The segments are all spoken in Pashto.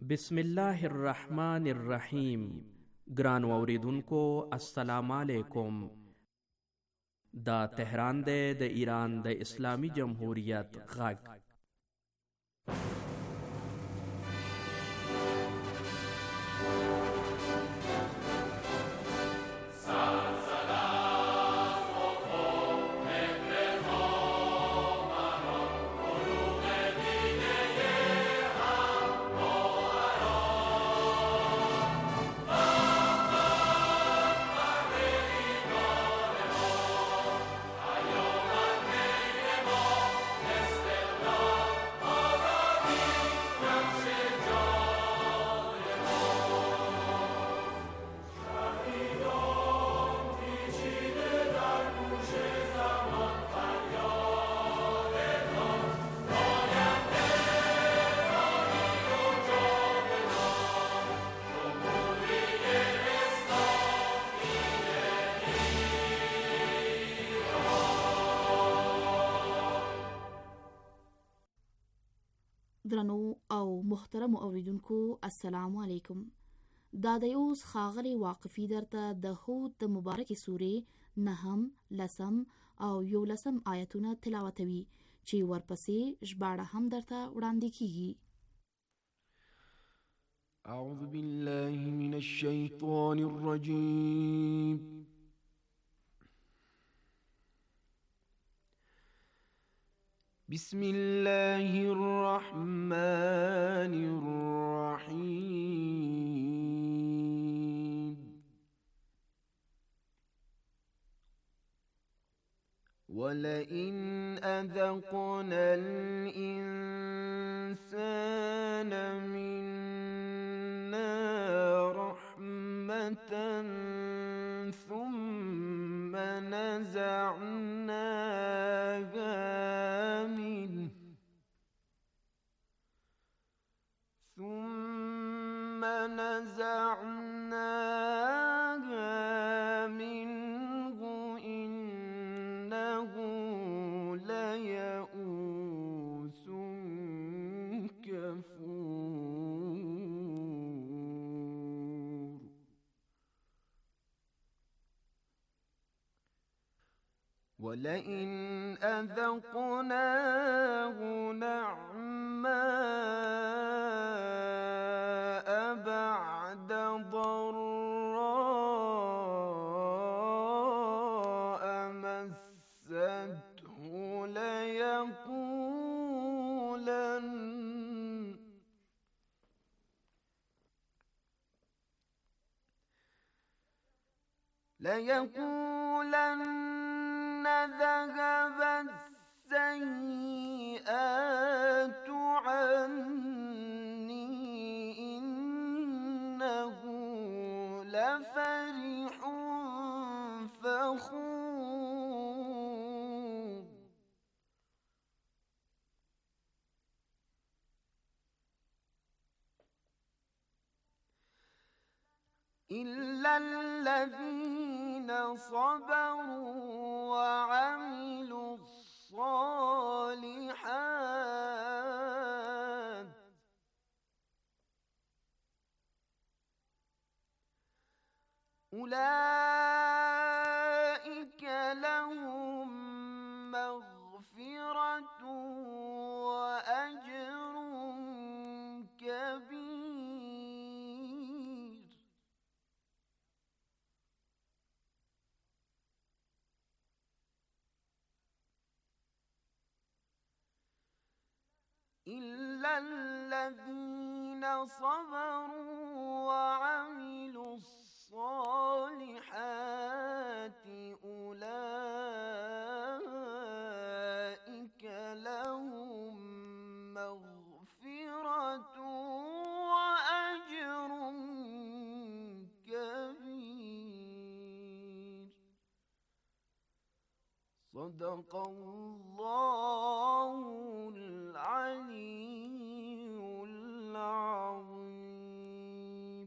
بسم الله الرحمن الرحیم. ګران اوریدونکو السلام علیکم. دا تهران دی د ایران د اسلامی جمهوریت غږ. درنو او محترم اوریدونکو السلام علیکم. دا د اوس خاغلی واقفی درته د هود د مبارکی سورې 9 10 او 11 آیتونه تلاوتوي چې ورپسې ژباړه هم درته وړاندې کیږي. اعوذ بالله من الشیطان الرجیم. بسم الله الرحمن الرحيم. ولئن أذقنا الإنسان منا رحمة ثم نزعناها منه إنه ليئوس كفور. ولئن أذقناه نعماء بعد ضراء مسته ليقولن ذهب السيئات عني إنه لفرح فخور. إلا الذين صبروا وعملوا الصالحات أولئك لهم مغفرة وأجر كبير. إلا الذين صبروا وعملوا الصالحات أولئك لهم مغفرة وأجر كبير. صدق الله العلي العظيم.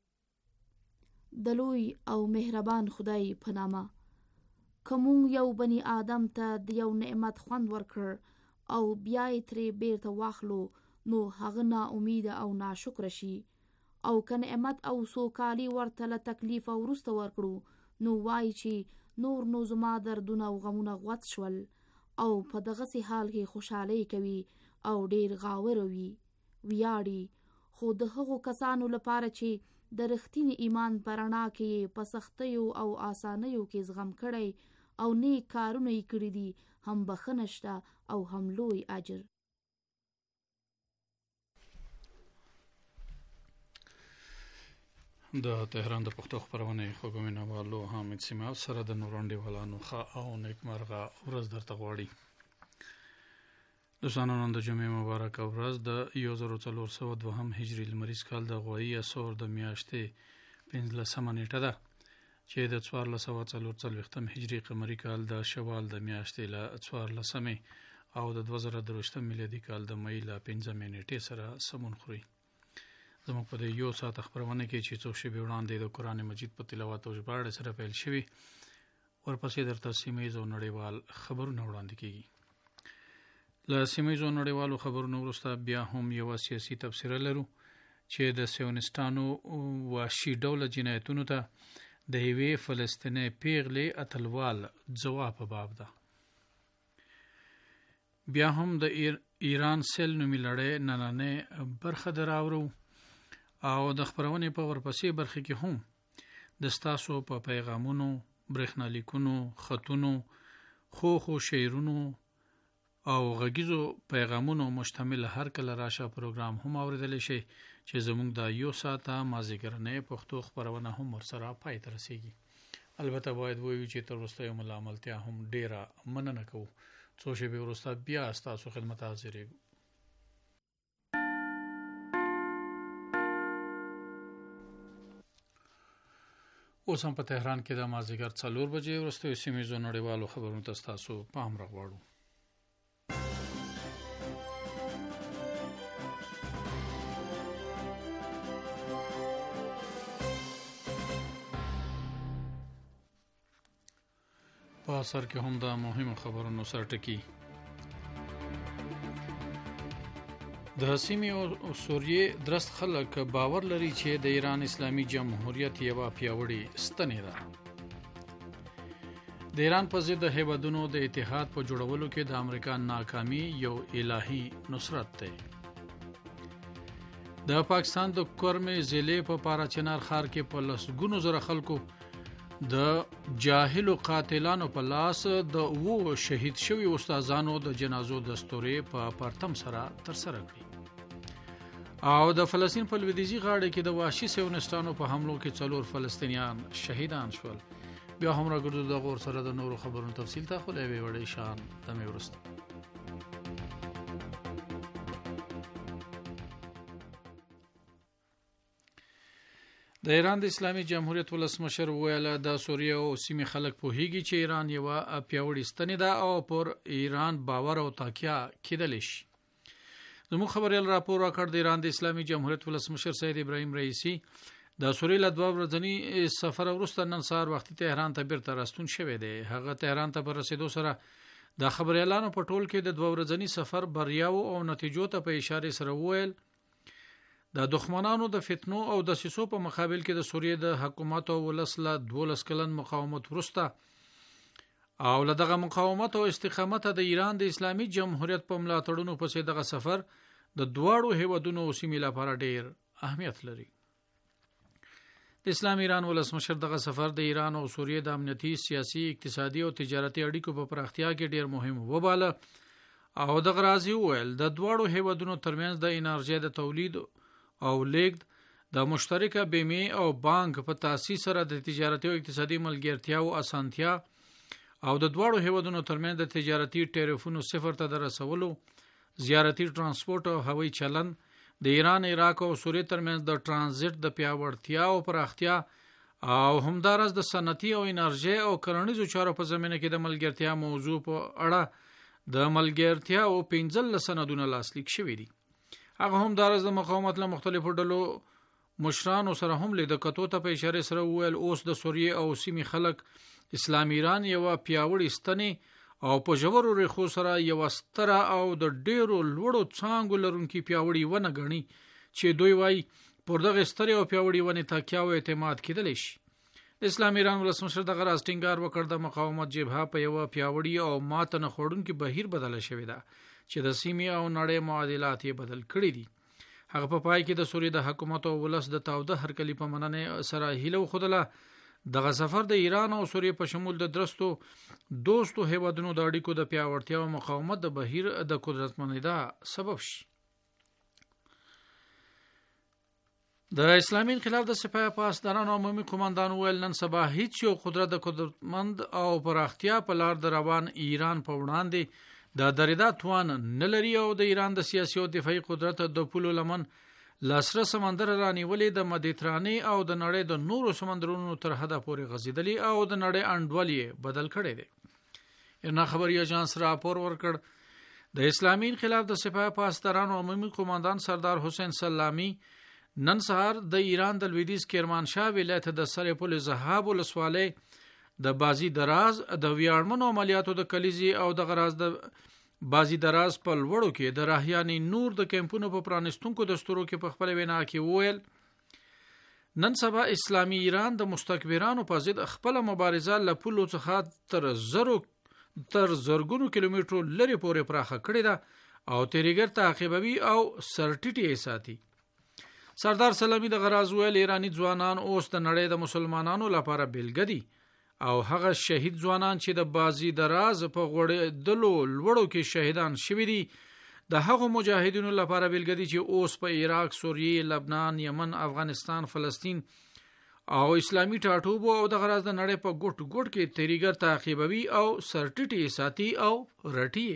دلوی او مهربان خدای په نامه. کوم یو بنی آدم ته د یو نعمت خوند ورکړ او بیا یې ترې بیرته واخلو نو هغه نا امید او ناشکر شي او که نعمت او سوکالي ورته له تکلیف او وروسته ورکړو نو وایي چې نور نو زما دردونه او غمونه غوڅ شول او په دغسې حال کې خوشحالۍ کوي او ډیر غاوره وي ویاړي. خو د هغو کسانو لپاره چې د رښتیني ایمان په رڼا کې په سختیو او آسانیو کې زغم کړی او نیک کارونه یې کړي دي هم بخښنه شته او هم لوی اجر. د تهران د پښتو خپرونې خوږو مینوالو حامد سیماب سره د نور انډیوالانو ښه او نیکمرغه ورځ درته غواړي. دوستانو نن د جمعې مبارکه ورځ د 1402 هجري لمریز کال د غوایی اسور د میاشتې 15 نیټه ده چې د 1440 هجري قمري کال د شوال د میاشتې له 14 او د 2023 میلادي کال د مې له 15 نیټې سره سمون خوري. زموږ په د یو ساعت خبرونه کې چې څو شیبې وړاندې د قرآن مجید په تلاوت او ژباړې سره پیل شوي ورپسې درته سیمه ییز او نړیوال خبرونه وړاندې کیږي. له سیمه ییز او نړیوالو خبرونو وروسته بیا هم یو سیاسي تبصره لرو چې د سیونستانو وحشي ډوله جنایتونو ته د یوې فلسطیني پیغلې اتلوال ځواب په باب ده. بیا هم د ایران سیل نومي لړۍ نننۍ برخه دراورو او د خبرونې په ورپسې برخه کې هم د ستاسو په پیغامونو، برېښنالیکونو، خطونو، خو شعرونو او غږیزو پیغامونو مشتمل هر کله راشه پروګرام هم اوریدلی شي چې زموږ د یو ساعته مازیګرنۍ پښتو خبرونه هم ورسره پای ته رسیږي. البته باید ووایو چې تر وروستیو ملاملتیا هم ډیره مننه کوو. څو شیبې وروسته بیا ستاسو خدمت حاضرېږو. اوس هم په تهران کې د مازدیګر 4 بجې وروسته سیمه ییزو نړیوالو خبرونو ته ستاسو پام راغواړو. په اثر کې هم د مهمو خبرونو سرټکی. د سیمې او سوریې درست خلک باور لري چې د ایران اسلامي جمهوریت یوه پیاوړې ستنې ده. د ایران په ضد د هیوادونو د اتحاد په جوړولو کې د امریکا ناکامي یو الهي نصرت دی. د پاکستان د کورمې ضلع په پاراچنار ښار کې په لسګونو زره خلکو د جاهلو قاتلانو په لاس د 2 شهید شوي استادانو د جنازو دستورې په پرتم سره ترسره کړي. او د فلسطین په لویدیځي غاړه کې د وحشي سیونستانو په حملو کې 4 فلسطینیان شهیدان شول. بیا هم راګرځو د غور سره د نورو خبرونو تفصیل ته خو له وړي شان د مې ورسته. د ایران د اسلامي جمهوریت ولسمشر ویل د سوریه او سیمې خلک پوهیږي چې ایران یو پیاوړی ستنې ده او پر ایران باور او تکیه کېدلی شي. زموږ خبریال راپور راکړ د ایران د اسلامي جمهوریت ولسمشر سید ابراهیم رئیسی د سوریې له 2 ورځني سفر وروسته نن سهار وختي تهران ته بیرته راستون شوی دی. هغه تهران ته پر رسیدو سره د خبریالانو په ټول کې د 2 ورځني سفر بریاو او نتیجو ته په اشاره سره وویل د دښمنانو د فتنو او د سیسو په مقابل کې د سوریې د حکومت او ولس له 12 کلن مقاومت وروسته او له دغه مقاومت او استقامت د ایران د اسلامي جمهوریت په ملاتړونو پسې دغه سفر د دواړو هیوادونو او سیمې لپاره ډیر اهمیت لري. د اسلام ایران ولسمشر دغه سفر د ایران او سوریې د امنیتي، سیاسي، اقتصادي او تجارتي اړیکو په پراختیا کې ډیر مهم وباله او دغه راځي ویل د دواړو هیوادونو ترمنځ د انرژي د تولید او لیږد د مشترکه بیمه او بانک په تاسیس سره د تجارتي او اقتصادي ملګرتیا او اسانتیا او د دواړو هیوادونو ترمنځ د تجارتي ټیرفونو صفر ته د رسولو، زیارتي ترانسپورت او هوایي چلن، د ایران، عراق او سوریې ترمنځ د ترانزیت د پیاوړتیا او پراختیا او همدارس د صنعتي او انرژي او کرنیزو چارو په زمینه کې د ملګرتیا موضوع په اړه د ملګرتیا او 15 سندونه لاسلیک شوي دي. هغه همدارس د مقاومت له مختلفو ډلو مشرانو سره هم لید کتو ته په اشاره سره ویل اوس د سوریې او سیمې خلک اسلام ایران یو پیاوړی ستنې او په ژورو ریښو سره یو ستره او د ډیرو لوړو څانګو لرونکي پیاوړي ونه ګڼي چې دوی وایي پر دغه سترې او پیاوړي ونې تکیه او اعتماد کېدلی شي. د اسلام ایران ولسمشر دغه راز ټینګار وکړ د مقاومت جبهه په یوه پیاوړي او ماته نه خوړونکي بهیر بدله شوې ده چې د سیمې او نړۍ معادلات یې بدل کړي دي. هغه په پای کې د سوریې د حکومت او ولس د تاوده هرکلي په مننې سره هیله وښودله دغه سفر د ایران او سوریې په شمول د درستو دوستو هیوادونو د اړیکو د پیاوړتیا او مقاومت د بهیر د قدرتمنېدا سبب شي. د اسلامي انقلاب د سپاه پاسدارانو عمومي قوماندان ویل نن سبا هیڅ یو قدرت د قدرتمند او پراختیا په لار د روان ایران په وړاندې د درېدا توان نه لري او د ایران د سیاسي او دفاعي قدرت د پولو لمن لاسره سمندر رانیولې د مدیترانې او د نړۍ د نورو سمندرونو تر حده پورې غځېدلي او د نړۍ انډول یې بدل کړی دی. ایرنا خبري اژانس راپور ورکړ د اسلامي انقلاب د سپاه پاسدارانو عمومي قوماندان سردار حسین سلامی نن سهار د ایران د لویدیځ کرمانشاه ولایت د سرپل زهاب ولسوالۍ د بازی دراز د ویاړمنو عملیاتو د کلیزي او د غراز د بازی دراز په لوړو کې د راهیاني نور د کمپونو په پرانستونکو دستورو کې په خپل وینا کې وویل نن سبا اسلامي ایران د مستکبرانو په ضد خپل مبارزه له پولو څخه تر زرګونو کیلومترو لري پورې پراخه کړې ده او تریګر تعقیبوي او سرټیټي یې ساتي. سردار سلامی د غراز ویل ایرانی ځوانان اوس د نړۍ د مسلمانانو لپاره بیلګه دي او هغه شهید ځوانان چې د بازی دراز په غوړېدلو لوړو کې شهیدان شوي دي د هغو مجاهدینو لپاره بیلګه دي چې اوس په عراق، سوریې، لبنان، یمن، افغانستان، فلسطین او اسلامي ټاټوبو او د غراز د نړۍ په ګوټ ګوټ کې تریګر تعقیبوي او سرټیټي ساتي او رټي.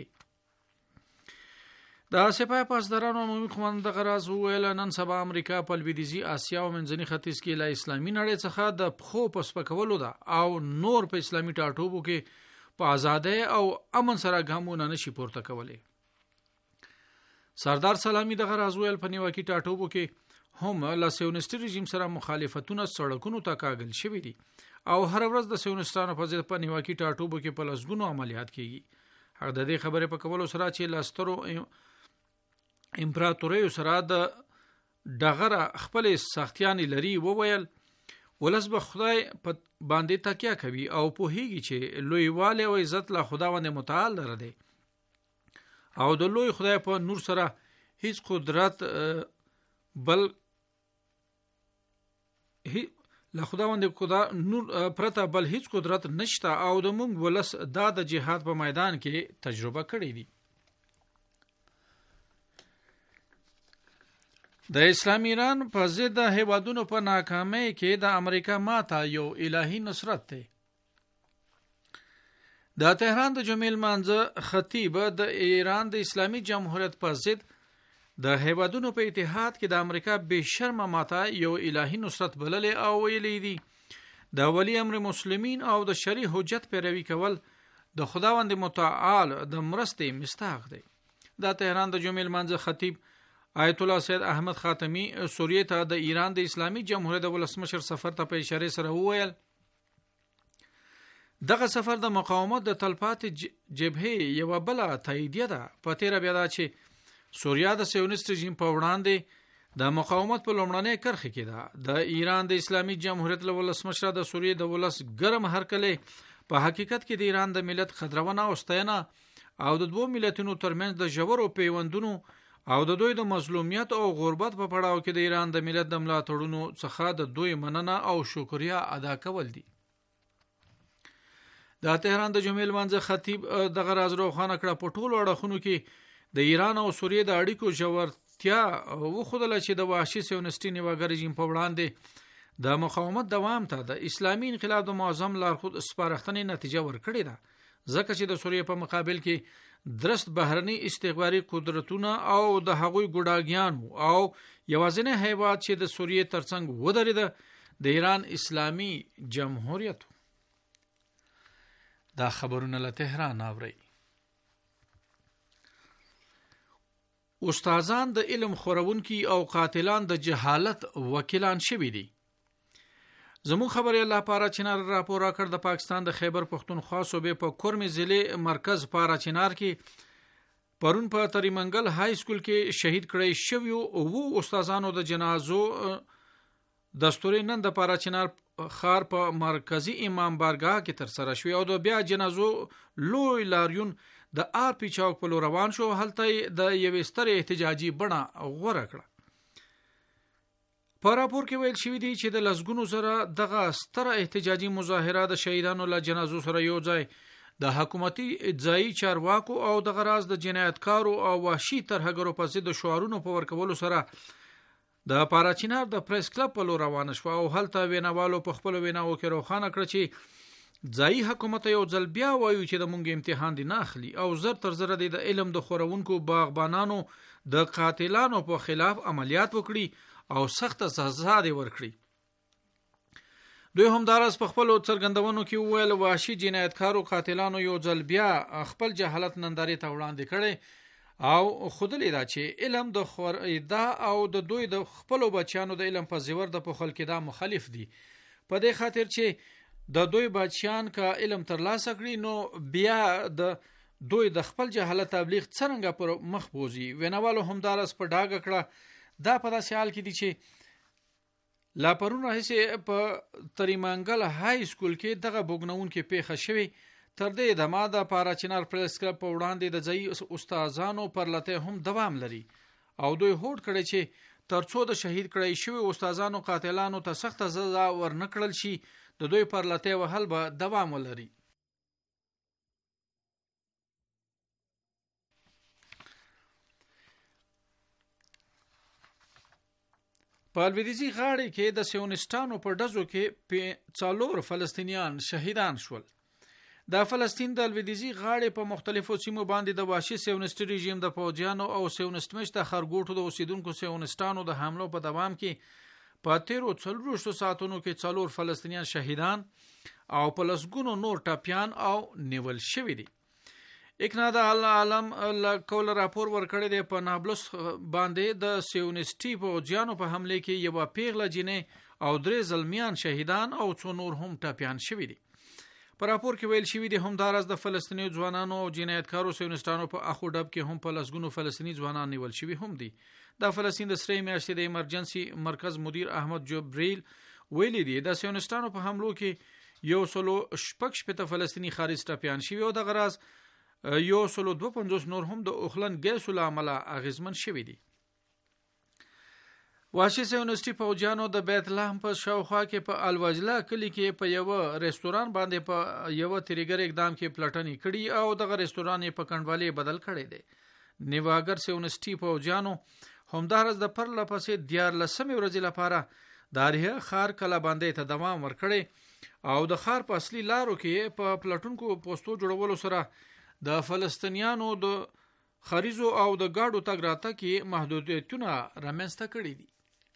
د سپاه پاسدارانو عمومي قوماندان د غراز ویل نن سبا امریکا په لویدیځي اسیا او منځني ختیځ کې له اسلامي نړۍ څخه د پخو په سپکولو ده او نور په اسلامي ټاټوبو کې په ازادۍ او امن سره ګامونه نشي پورته کولی. سردار سلامی د غراز ویل په نیواکي ټاټوبو کې هم له سیونیستي رژیم سره مخالفتونه سړکونو ته کاږل شوي دي او هر ورځ د سیونیستانو په ضد په نیواکي ټاټوبو کې په لسګونو عملیات کیږي. هغه د دې خبرې په کولو سره چې لاسترو امپراتوریو سره د دغه خپل سختیانی لري وویل ولس به خدای په باندې تکیه کوي او په هیږي چې لویواله او عزت له خداوند متعال لره دی او د لوی خدای په نور سره هیڅ قدرت بل له خداوند نور پرته بل هیڅ قدرت نشته او د موږ ولس د جهاد په میدان کې تجربه کړې دي. د اسلام ایران په ضد هیوادونو په ناکامۍ کې د امریکا ماته یو الهي نصرت دی. د تهران د جمعې لمانځه خطیب د ایران د اسلامي جمهوریت په ضد د هیوادونو په اتحاد کې د امریکا بې شرمه ماته یو الهي نصرت بللې او ویلي دي د ولی امر مسلمین او د شرعي حجت پیروي کول د خداوند متعال د مرستې مستحق دی. د تهران د جمعې لمانځه خطیب آیت الله سید احمد خاتمی سوریې ته د ایران د اسلامي جمهوریت د ولسمشر سفر ته په اشاره سره وویل دغه سفر د مقاومت د تلپاتې جبهې یو بل تاییدیه ده. په تیر بیا دا چې سوریا د سیونیست رژیم په وړاندې د مقاومت په لومړنۍ کرخه کې ده. د ایران د اسلامي جمهوریت د ولسمشر د سوریې د ولس ګرم هرکله په حقیقت کې د ایران د ملت خدرونه او ستاینه او د دوه ملتونو ترمنځ د ژورو پیوندونو او د دوی د مظلومیت او غربت په پړاو کې د ایران د ملت د ملاتړونو څخه د دوی مننه او شکریا ادا کول دي. د تهران د جمعې لمانځه خطیب د غراز روخانه کړه په ټولو اړخونو کې د ایران او سوریې د اړیکو ژورتیا وښودله چې د وحشي سیونیستي نیواګر رژیم په وړاندې د مقاومت دوام ته د اسلامي انقلاب د معظم لارښود سپارښتنې نتیجه ورکړې ده ځکه چې د سوریې په مقابل کې درست بهرني استخباري قدرتونه او د هغوی ګډاګیان او یوازینی هیواد چې د سوریې ترڅنګ ودرېده د ایران اسلامي جمهوریت. دا خبرونه له تهران اوري. استادان د علم خورونکي او قاتلان د جهالت وکیلان شوي دي. زمون خبري الله پارا چنار راپور کړ د پاکستان د خیبر پختونخوا صوبې په کورمي ضلع مرکز پارا چنار کې پرون په تریمنګل های سکول کې شهید کړی شوی او استادانو د جنازو دستوري نن د پارا چنار خار په مرکزی امام بارگاه کې تر سره شوی او د بیا جنازو لوی لاریون د آر پی چوک په لور روان شو. هلته د یوې ستر احتجاجي بڼه غوړه کړه. په راپور کې ویل شوی دی چې د لسګونو سره دغه ستر احتجاجي مظاهره د شهیدانو له جنازو سره یو ځای د حکومتي ځای چارواکو او د غراز د جنایتکارو او وحشي ترهګرو په ضد شعارونو په ورکولو سره د پاراچینار د پریس کلب په لور روان شو او هلته ویناوالو په خپل ویناو کې روښانه کړ چې ځای حکومت یو ځل بیا وایي چې د مونږ امتحان دی نه اخلي او زر تر زر د علم د خورونکو باغبانانو د قاتلانو په خلاف عملیات وکړي او سخت سزا دی ورکړي. دوی هم دارس په خپل څرګندونو کې ویل وحشي جنایتکارو قاتلانو یو ځل بیا خپل جهالت ننداري ته وړاندې کړي او خودلې دا چې علم د خورېدا او د دوی د خپل بچیانو د علم په زیور د پخل کې دا مخالف دي. په دې خاطر چې د دوی بچیان کا علم ترلاسه کړي نو بیا د دوی د خپل جهالت تبلیغ څنګه پر مخ بوزي. ویناوالو هم دارس په ډاګه کړه دا په داسې حال کې دي چې لا پرونه هسه په تریمنګل های سکول کې دغه بوګنون کې پیښه شوی. تر دې د ماده پاراچینار پریس کلب په وړاندې د ځای استادانو پر لته هم دوام لري او دوی هوډ کړي چې ترڅو د شهید کړي شوی استادانو قاتلانو ته سخت سزا ورنکړل شي د دوی پر لته وهل به دوام ولري. په لویدیځي غاړې کې د سیونستانو په ډزو کې 4 فلسطینیان شهیدان شول. د فلسطین د لویدیځي غاړې په مختلفو سیمو باندې د وحشي سیونست رژیم د فوجیانو او سیونستمش د خرګوټو د اوسیدونکو سیونستانو د حملو په دوام کې په 13 ساعتونو کې 4 فلسطینیان شهیدان او په لسګونو نور ټاپیان او نیول شوی دي. اکنادا العالم کول راپور ورکړی دی په نابلس باندې د سیونسټي فوجیانو په حمله کې یو پیغله جنې او 3 زلمیان شهیدان او 2 نور هم ټاپیان شوی دي. په راپور کې ویل شوی دی هم داراز د فلسطیني ځوانانو او جنایتکارو سیونستانو په اخو ډب کې هم په لسګونو فلسطیني ځوانان نیول شوی هم دي. د فلسطین د سری میاشتې د ایمرجنسي مرکز مدیر احمد جبريل ویلي دی د سیونستانو په حملو کې 116 فلسطیني خارج ټاپیان شوی او د غراز 152 نور هم د اوخلن ګیسو لامل اغیزمن شوی دي. وحشي سیونسټي فوجیانو د بیت لحم په شاوخوا کې په الوجلا کلی کې په یو ریستوران باندې په یو تریګر اقدام کې پلټنې کړي او دغه ریستوران په کنډوالي بدل کړي دي. نیواګر سیونسټي فوجیانو همدارس د پر لپسې 14 ورځې لپاره داریه خار کلا باندې ته دوام ورکړي او د خار په اصلي لارو کې په پلټونکو پوسټو جوړولو سره د فلسطینیانو د خریزو او د گاډو تګ راته کې محدودیتونه رامنځته کړي دي.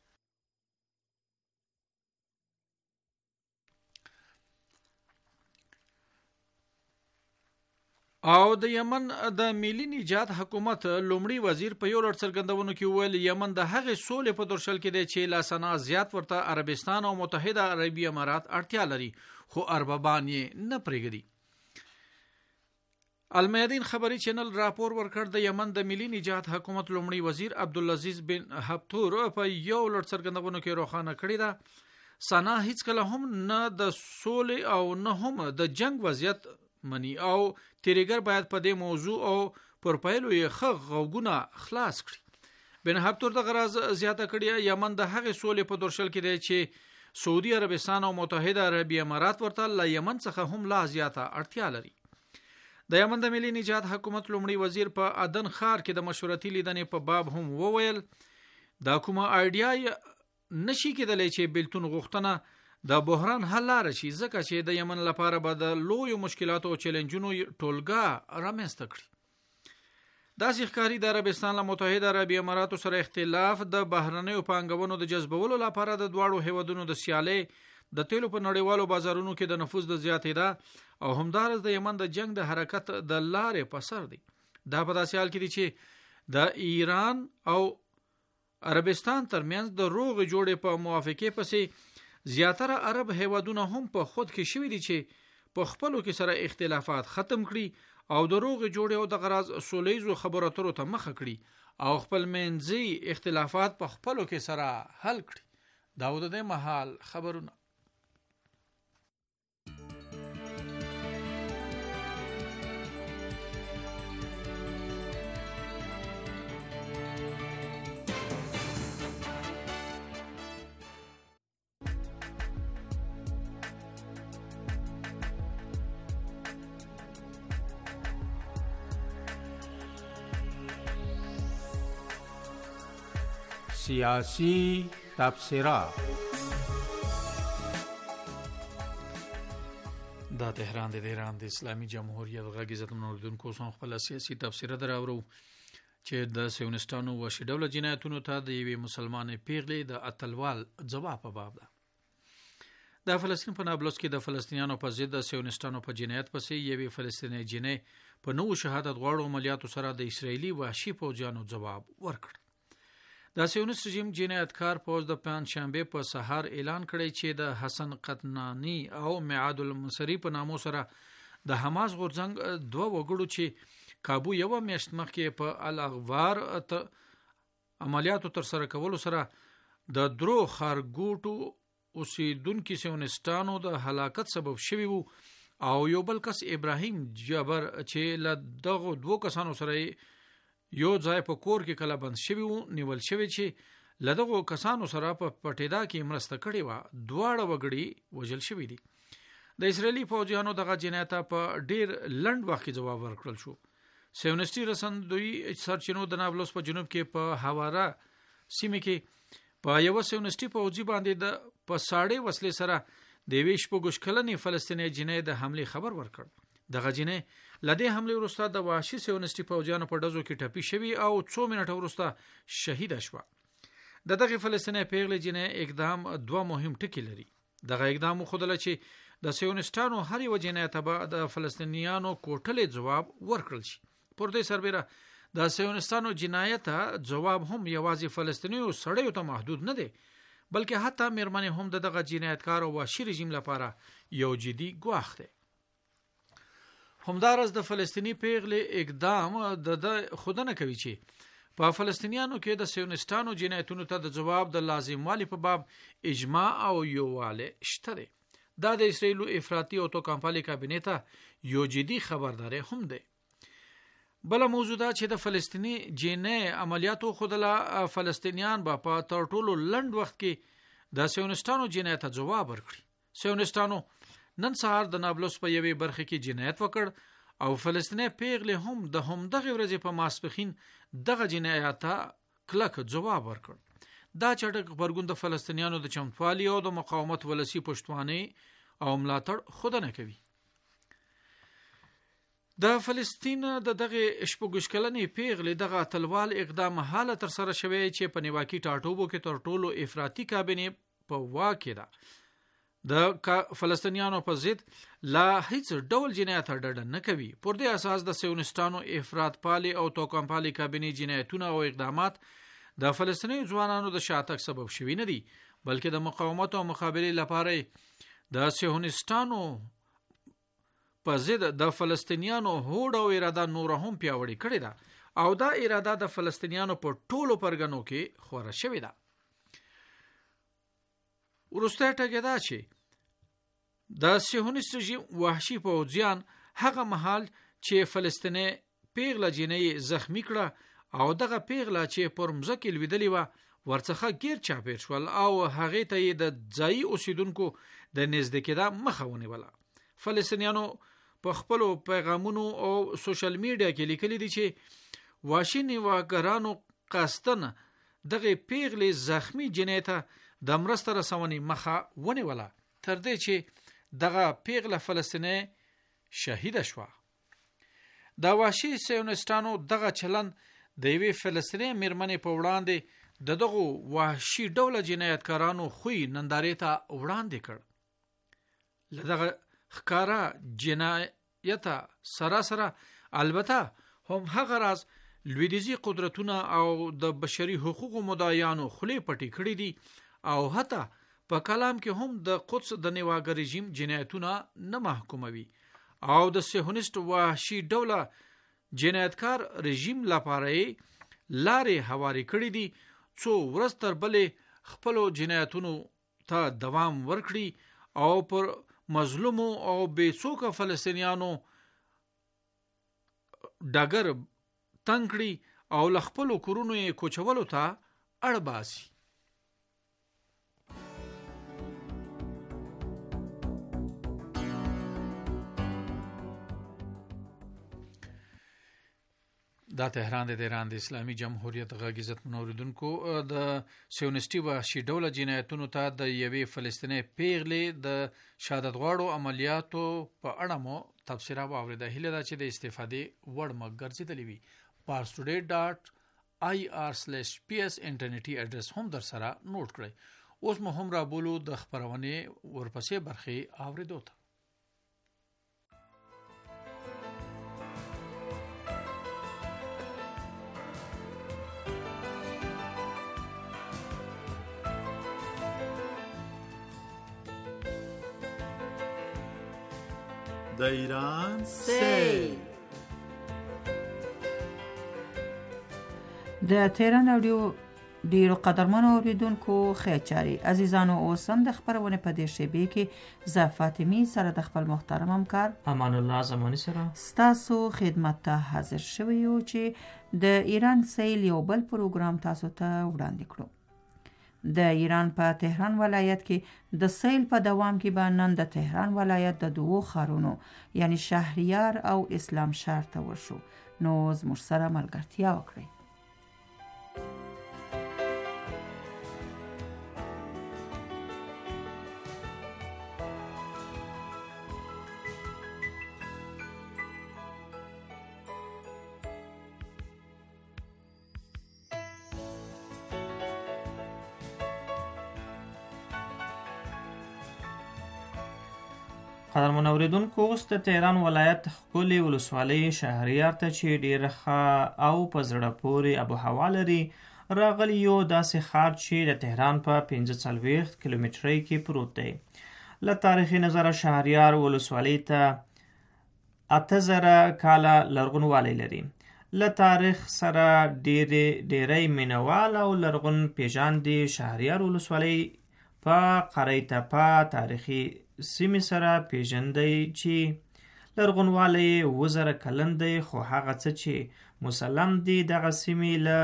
او د یمن د ملي نجات حکومت لومړي وزیر په یو لړ څرګندونو کې ویل یمن د هغې سولې په درشل کې دی چې لا سنا زیات ورته عربستان او متحده عربي امارات اړتیا لري خو اربابان یې نه پرېږدي. المیادین خبري چینل راپور ورکړ د یمن د ملي نجات حکومت لومړي وزیر عبدالعزیز بن حبتور په یو لړ څرګندونو کې روښانه کړی ده سنا هیڅ کله هم نه د سولې او نه هم د جنگ وضعیت منی او تیریګر باید په دې موضوع او پر پایلو یې غوګونه خلاص کړي. بن حبتور د غراز زیاته کړی یمن د هغې سولې په درشل کې دی چې سعودي عربستان او متحده عربي امارات ورته له یمن څخه هم لا زیاته اړتیا لري. د یمن د ملي نجات حکومت لومړي وزیر په عدن ښار کې د مشورتي لیدنې په باب هم وویل دا کومه آیډیا نشي کېدلی چې بیلتون غوښتنه د بحران حل لاره شي ځکه چې د یمن لپاره به د لویو مشکلاتو او چیلنجونو ټولګه رامنځته کړي. داسې ښکاري د عربستان له متحده عربي اماراتو سره اختلاف د بهرنیو پانګونو د جذبولو لپاره د دواړو هیوادونو د سیالۍ د تیلو په نړیوالو بازارونو کې د نفوذ د زیاتېدا او همدارس د یمن د جنگ د حرکت د لارې په سر دی. دا په داسې حال کې دی چې د ایران او عربستان ترمنځ د روغ جوړې په موافقې پسې زیاتره عرب هیوادونه هم په خود کې شوي دي چې په خپلو کې سره اختلافات ختم کړي او د روغې جوړې او د غراض سولیزو خبرو اترو ته مخه کړي او خپل منځي اختلافات په خپلو کې سره حل کړي. دا د دې مهال خبرونه. سیاسی تبصره. دا تهران د ایران د اسلامي جمهوریت غږ عزت منوردونکو سم خپل سیاسي تبصره دراوړو چې د سیونستانو وحشي ډوله جنایتونو ته د یوې مسلمانې پیغلې د اتلوال ځواب په باب ده. د فلسطین په نابلس کې د فلسطینیانو په ضد د سیونستانو په جنایت پسې یوې فلسطینی جنۍ په نوو شهادت غواړو عملیاتو سره د اسرایلی وحشي پوځیانو ځواب ورکړ. د سیونست رژیم جنایتکار پوځ د پنځشنبه په سهار اعلان کړی چې د حسن قطنانی او معاد المصری په نامو سره د حماس غورځنګ دوه وګړو چې کابو یو میاشت مخکې په الاغوار عملیاتو تر سره کولو سره د درو خارګوټو اوسیدونکو سیونستانو د هلاکت سبب شوی وو او یو بل کس ابراهیم جابر چې له دغه دوه کسانو سره یو ځای په کور کې کله بند شوی وو نیول شوی چې لدغه کسانو سره په پټیدا کې مرسته کړې و. دواړه وګړي وژل شوی دي. د اسرایلی فوجیانو دغه جنایت په ډیر لنډ وخت کې جواب ورکړل شو. سیونسټي رسندوی سرچینو د نابلس په جنوب کې په حواره سیمه کې په یو سیونسټي فوجي باندې د په ساړې وسلې سره د ویش په ګشکلنې فلسطیني جنۍ د حمله خبر ورکړ. دغه جنۍ لدې حمله وروسته د وحشي سیونسټي فوجیانو په ډزو کې ټپي شوی او 2 منټه وروسته شهید شو. دغه فلسطیني پیغلې جنۍ اقدام دوه مهم ټکي لري. دغه اقدام خودله چې د سیونستانو هر یو جنایت به د فلسطینیانو کوټلې جواب ورکړل شي. پر دې سربېره د سیونستانو جنایت جواب هم یوازې فلسطینیو سړیو ته محدود نه دی بلکې حتی میرمنې هم دغه جنایتکار او وحشي رژیم لپاره یو جدي ګواښ دی. همدارس د فلسطینی پیغلې اقدام د خودنه کوي چې په فلسطینیانو کې د سیونستانو جنایتونو ته د جواب د لازموالي په باب اجماع او یووالی شته دی. دا د اسرایلو افراطي او توکمپالي کابینې ته یو جدي خبرداري هم دی. بل موضوع دا چې د فلسطینی جنۍ عملیاتو خودله فلسطینیان په تر ټولو لنډ وخت کې د سیونستانو جنایت ته جواب ورکړي. سیونستانو نن سهار د نابلس په یوې برخه کې جنایت وکړ او فلسطیني پیغلې هم د همدغه ورځې په ماسپخین دغه جنایت ته کلک جواب ورکړ. دا چټک خبرګون د فلسطینیانو د چمتوالي او د مقاومت ولسی پښتواني او ملاتړ خودنه کوي. د فلسطین د دغه شپږشکلنې پیغلې دغه اتلوال اقدام حاله تر سره شوی چې په نیواکی ټاټوبو کې تر ټولو افراطي کابینې په واکه ده. د فلسطینیانو په ضد لا هیڅ ډول جنایت ډډه نه کوي. پر دې اساس د سیونستانو افراط پالي او توکمپالي کابینې جنایتونه او اقدامات د فلسطیني ځوانانو د شاتګ سبب شوي نه دي بلکې د مقاومت او مقابله لپاره د سیونستانو په ضد د فلسطینیانو هوډ او اراده نور هم پیاوړې کړې ده او دا اراده د فلسطینیانو په ټولو پرګنو کې خوره شوې ده. ورسته ټکی دا چې د سیونست رژیم وحشي پوځیان هغه مهال چې فلسطیني پیغله جنۍ زخمی کړه او دغه پیغله چې پر مځکه لویدلې و ورڅخه غیر چاپیر شول او هغه ته د ځای اوسیدونکو د نږدې کېدا مخه ونیوله. فلسطینیانو په خپل پیغامونو او سوشل میډیا کې لیکلي دي چې وحشي نیواګرانو قصدن دغه پیغلې زخمی جنۍ ته د مرسته رسونې مخه ونیوله تر دې چې دغه پیغله فلسطینی شهید شوه. د وحشي سیونستانو دغه چلن د یوې فلسطینی میرمنې په وړاندې دغه وحشي ډوله جنایتکارانو خوی نندارې ته وړاندې کړ. لدغه ښکارا جنایت سره البته هم هغه راز لویدیزي قدرتونه او د بشري حقوقو مدعیانو خلی پټی کړی دي او حتی په کلام کې هم د قدس د نیواګر رژیم جنایتونه نه محکوموي او د صهیونیست وحشي ډوله جنایتکار رژیم لپاره لارې هوارې کړې دي څو ورځ تر بلې خپلو جنایتونو ته دوام ورکړي او پر مظلومو او بې څوکه فلسطینیانو ډګر تنګ کړي او له خپلو کورونو یې کوچولو ته اړ باسي. دا تهران د ایران د اسلامي جمهوریت غږ عزت منوریدونکو د سیونسټي وحشي ډوله جنایتونو ته د یوې فلسطیني پیغلې د شهادت غواړو عملیاتو په اړه مو تبصره واورېده. هیله ده چې د استفادې وړ مو ګرځېدلې وي. parstoday.ir/ps انټرنیټي اډرس هم در سره نوٹ کړئ. اوس مو هم را بولو د خبرونې ورپسې برخې اورېدو ته. د ایران سیل د تهران رادیو ډیرو قدرمنو اوریدونکو خیر چاري عزیزانو، اوس هم د خبرونه په دې شیبې کې ز فاطمی سره د خپل محترم همکار امان الله زمانی سره ستاسو خدمت ته حاضر شوی یو چې د ایران سیل یو بل پروګرام تاسو ته وړاندې کړو. د ایران په تهران ولایت کې د سیل په دوام کې به نن د تهران ولایت د دوو ښارونو یعنی شهریار او اسلام شهر ته ورشو. نو زموږ سره ملګرتیا وکړئ. قدرمن اوریدونکو، اوس د تهران ولایت ښکلې ولسوالۍ شهریار ته چې ډېره ښه او په زړه پورې آب و هوا لري راغلی یو داسې ښار چې د تهران په 45 کیلومترۍ کې پروت دی. له تاریخي نظره شهریار ولسوالۍ ته 8000 کاله لرغونوالی لري. له تاریخ سره ډېری مینوال او لرغون پیژاندي شهریار ولسوالۍ په قره تپه تاریخي سیمې سره پیژندی چې لرغونوالی 2000 کلن دی، خو هغه څه چې مسلم دی دغه سیمې له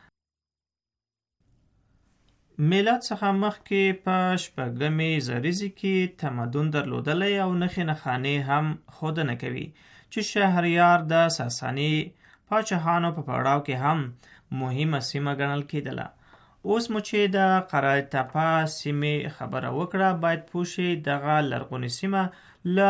میلاد څخه مخکې په شپږمې زریزې کې تمدن درلودلی او نښې نښانې هم ښودنه کوي چې شهریار د ساساني پاچاهانو په پړاو کې هم مهمه سیمه ګڼل کېدله. اوس مو چې د قره تپه سیمې خبره وکړه، باید پوه شئ دغه لرغونې سیمه له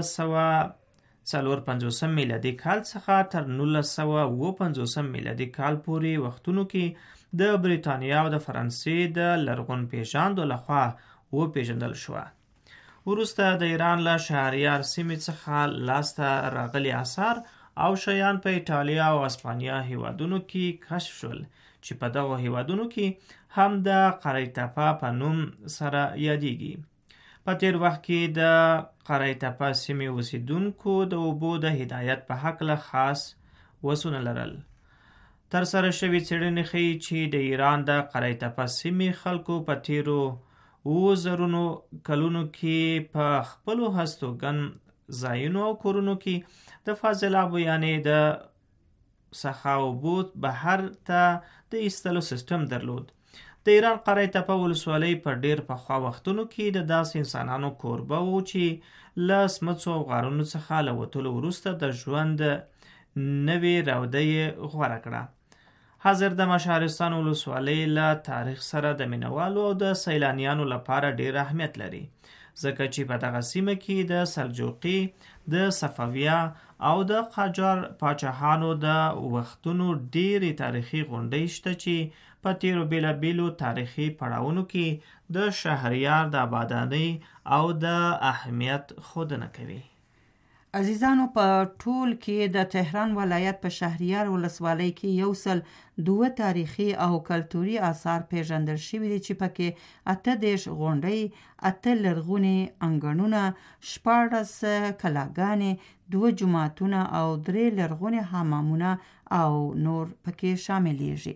1954 میلادي کال څخه تر 1957 میلادي کال پورې وختونو کې د بریتانیا او د فرانسې د لرغون پیژاندو لخوا وپیژندل شوه. وروسته د ایران له شهریار سیمې څخه لاسته راغلي آثار او شیان په ایټالیا او اسپانیا هیوادونو کې کشف شول چې په دغو هیوادونو کې هم د قره تپه په نوم سره یادېږي. په تیر وخت کې د قره تپه سیمې اوسیدونکو د اوبو د هدایت په هکله خاص وسونه لرل. ترسره شوي څېړنې ښیي چې د ایران د قره تپه سیمې خلکو په تیرو 2000 کلونو کې په خپلو هستوګن ځایونو او کورونو کې د فاضلابو یعنې د څخه اوبو بهر ته د ایستلو سیستم درلود. د ایران قره تپه ولسوالۍ په ډېر پخوا وختونو کې د داسې انسانانو کوربه و چې له سمڅو او غارونو څخه له وتلو وروسته د ژوند نوې روده یې غوره کړه. حاضر د شهرستان ولسوالۍ له تاریخ سره د مینوالو او د سیلانیانو لپاره ډېر اهمیت لري، ځکه چې په دغه سیمه کې د سلجوقي، د صفویه او د قاجار پاچاهانو د وختونو ډېرې تاریخي غونډۍ شته چې په تیرو بیلابیلو تاریخي پړاوونو کې د شهریار د آبادانۍ او د اهمیت ښودنه کوي. عزیزانو په ټول کې د تهران ولایت په شهریار ولسوالۍ کې 102 تاریخي او کلتوري آثار پیژندل شوي دي چې پکې 18 غونډۍ، 8 لرغوني انګړونه، 14 کلاګانې، 2 جوماتونه او 3 لرغوني حمامونه او نور پکې شاملیږي.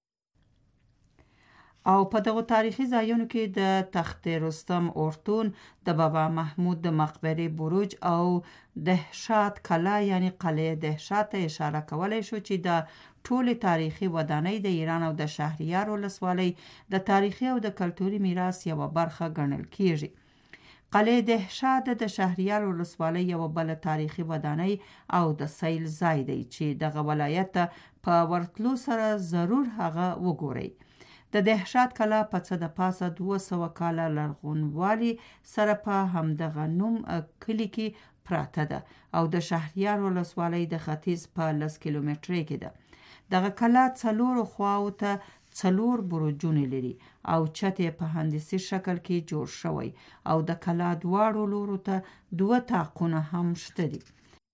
او په دغه تاریخي ځایونو کې د تخت رستم اورتون، د بابا محمود د مقبره بروج او دهشت کلا یعنی قلعه دهشت ته اشاره کولای شو چې د ټولې تاریخي ودانۍ د ایران او د شهریار ولسوالۍ د تاریخي او د کلتوري میراث یوه برخه ګڼل کیږي. قلعه دهشت د شهریار ولسوالۍ یوه بل تاریخي ودانۍ او د سیل ځای دی چې دغه ولایت ته په ورتلو سره ضرور هغه وګورئ. د دهشت کلا په څه د پاسه 200 کاله لرغونوالي سره په همدغه نوم کلی کې پراته ده او د شهریار ولسوالۍ د ختیځ په 10 کیلومترۍ کې ده. دغه کلا 4 خواو ته 4 برجونه لري او چت یې په هندسي شکل کې جوړ شوی او د کلا دواړو لورو ته 2 طاقونه هم شته دي.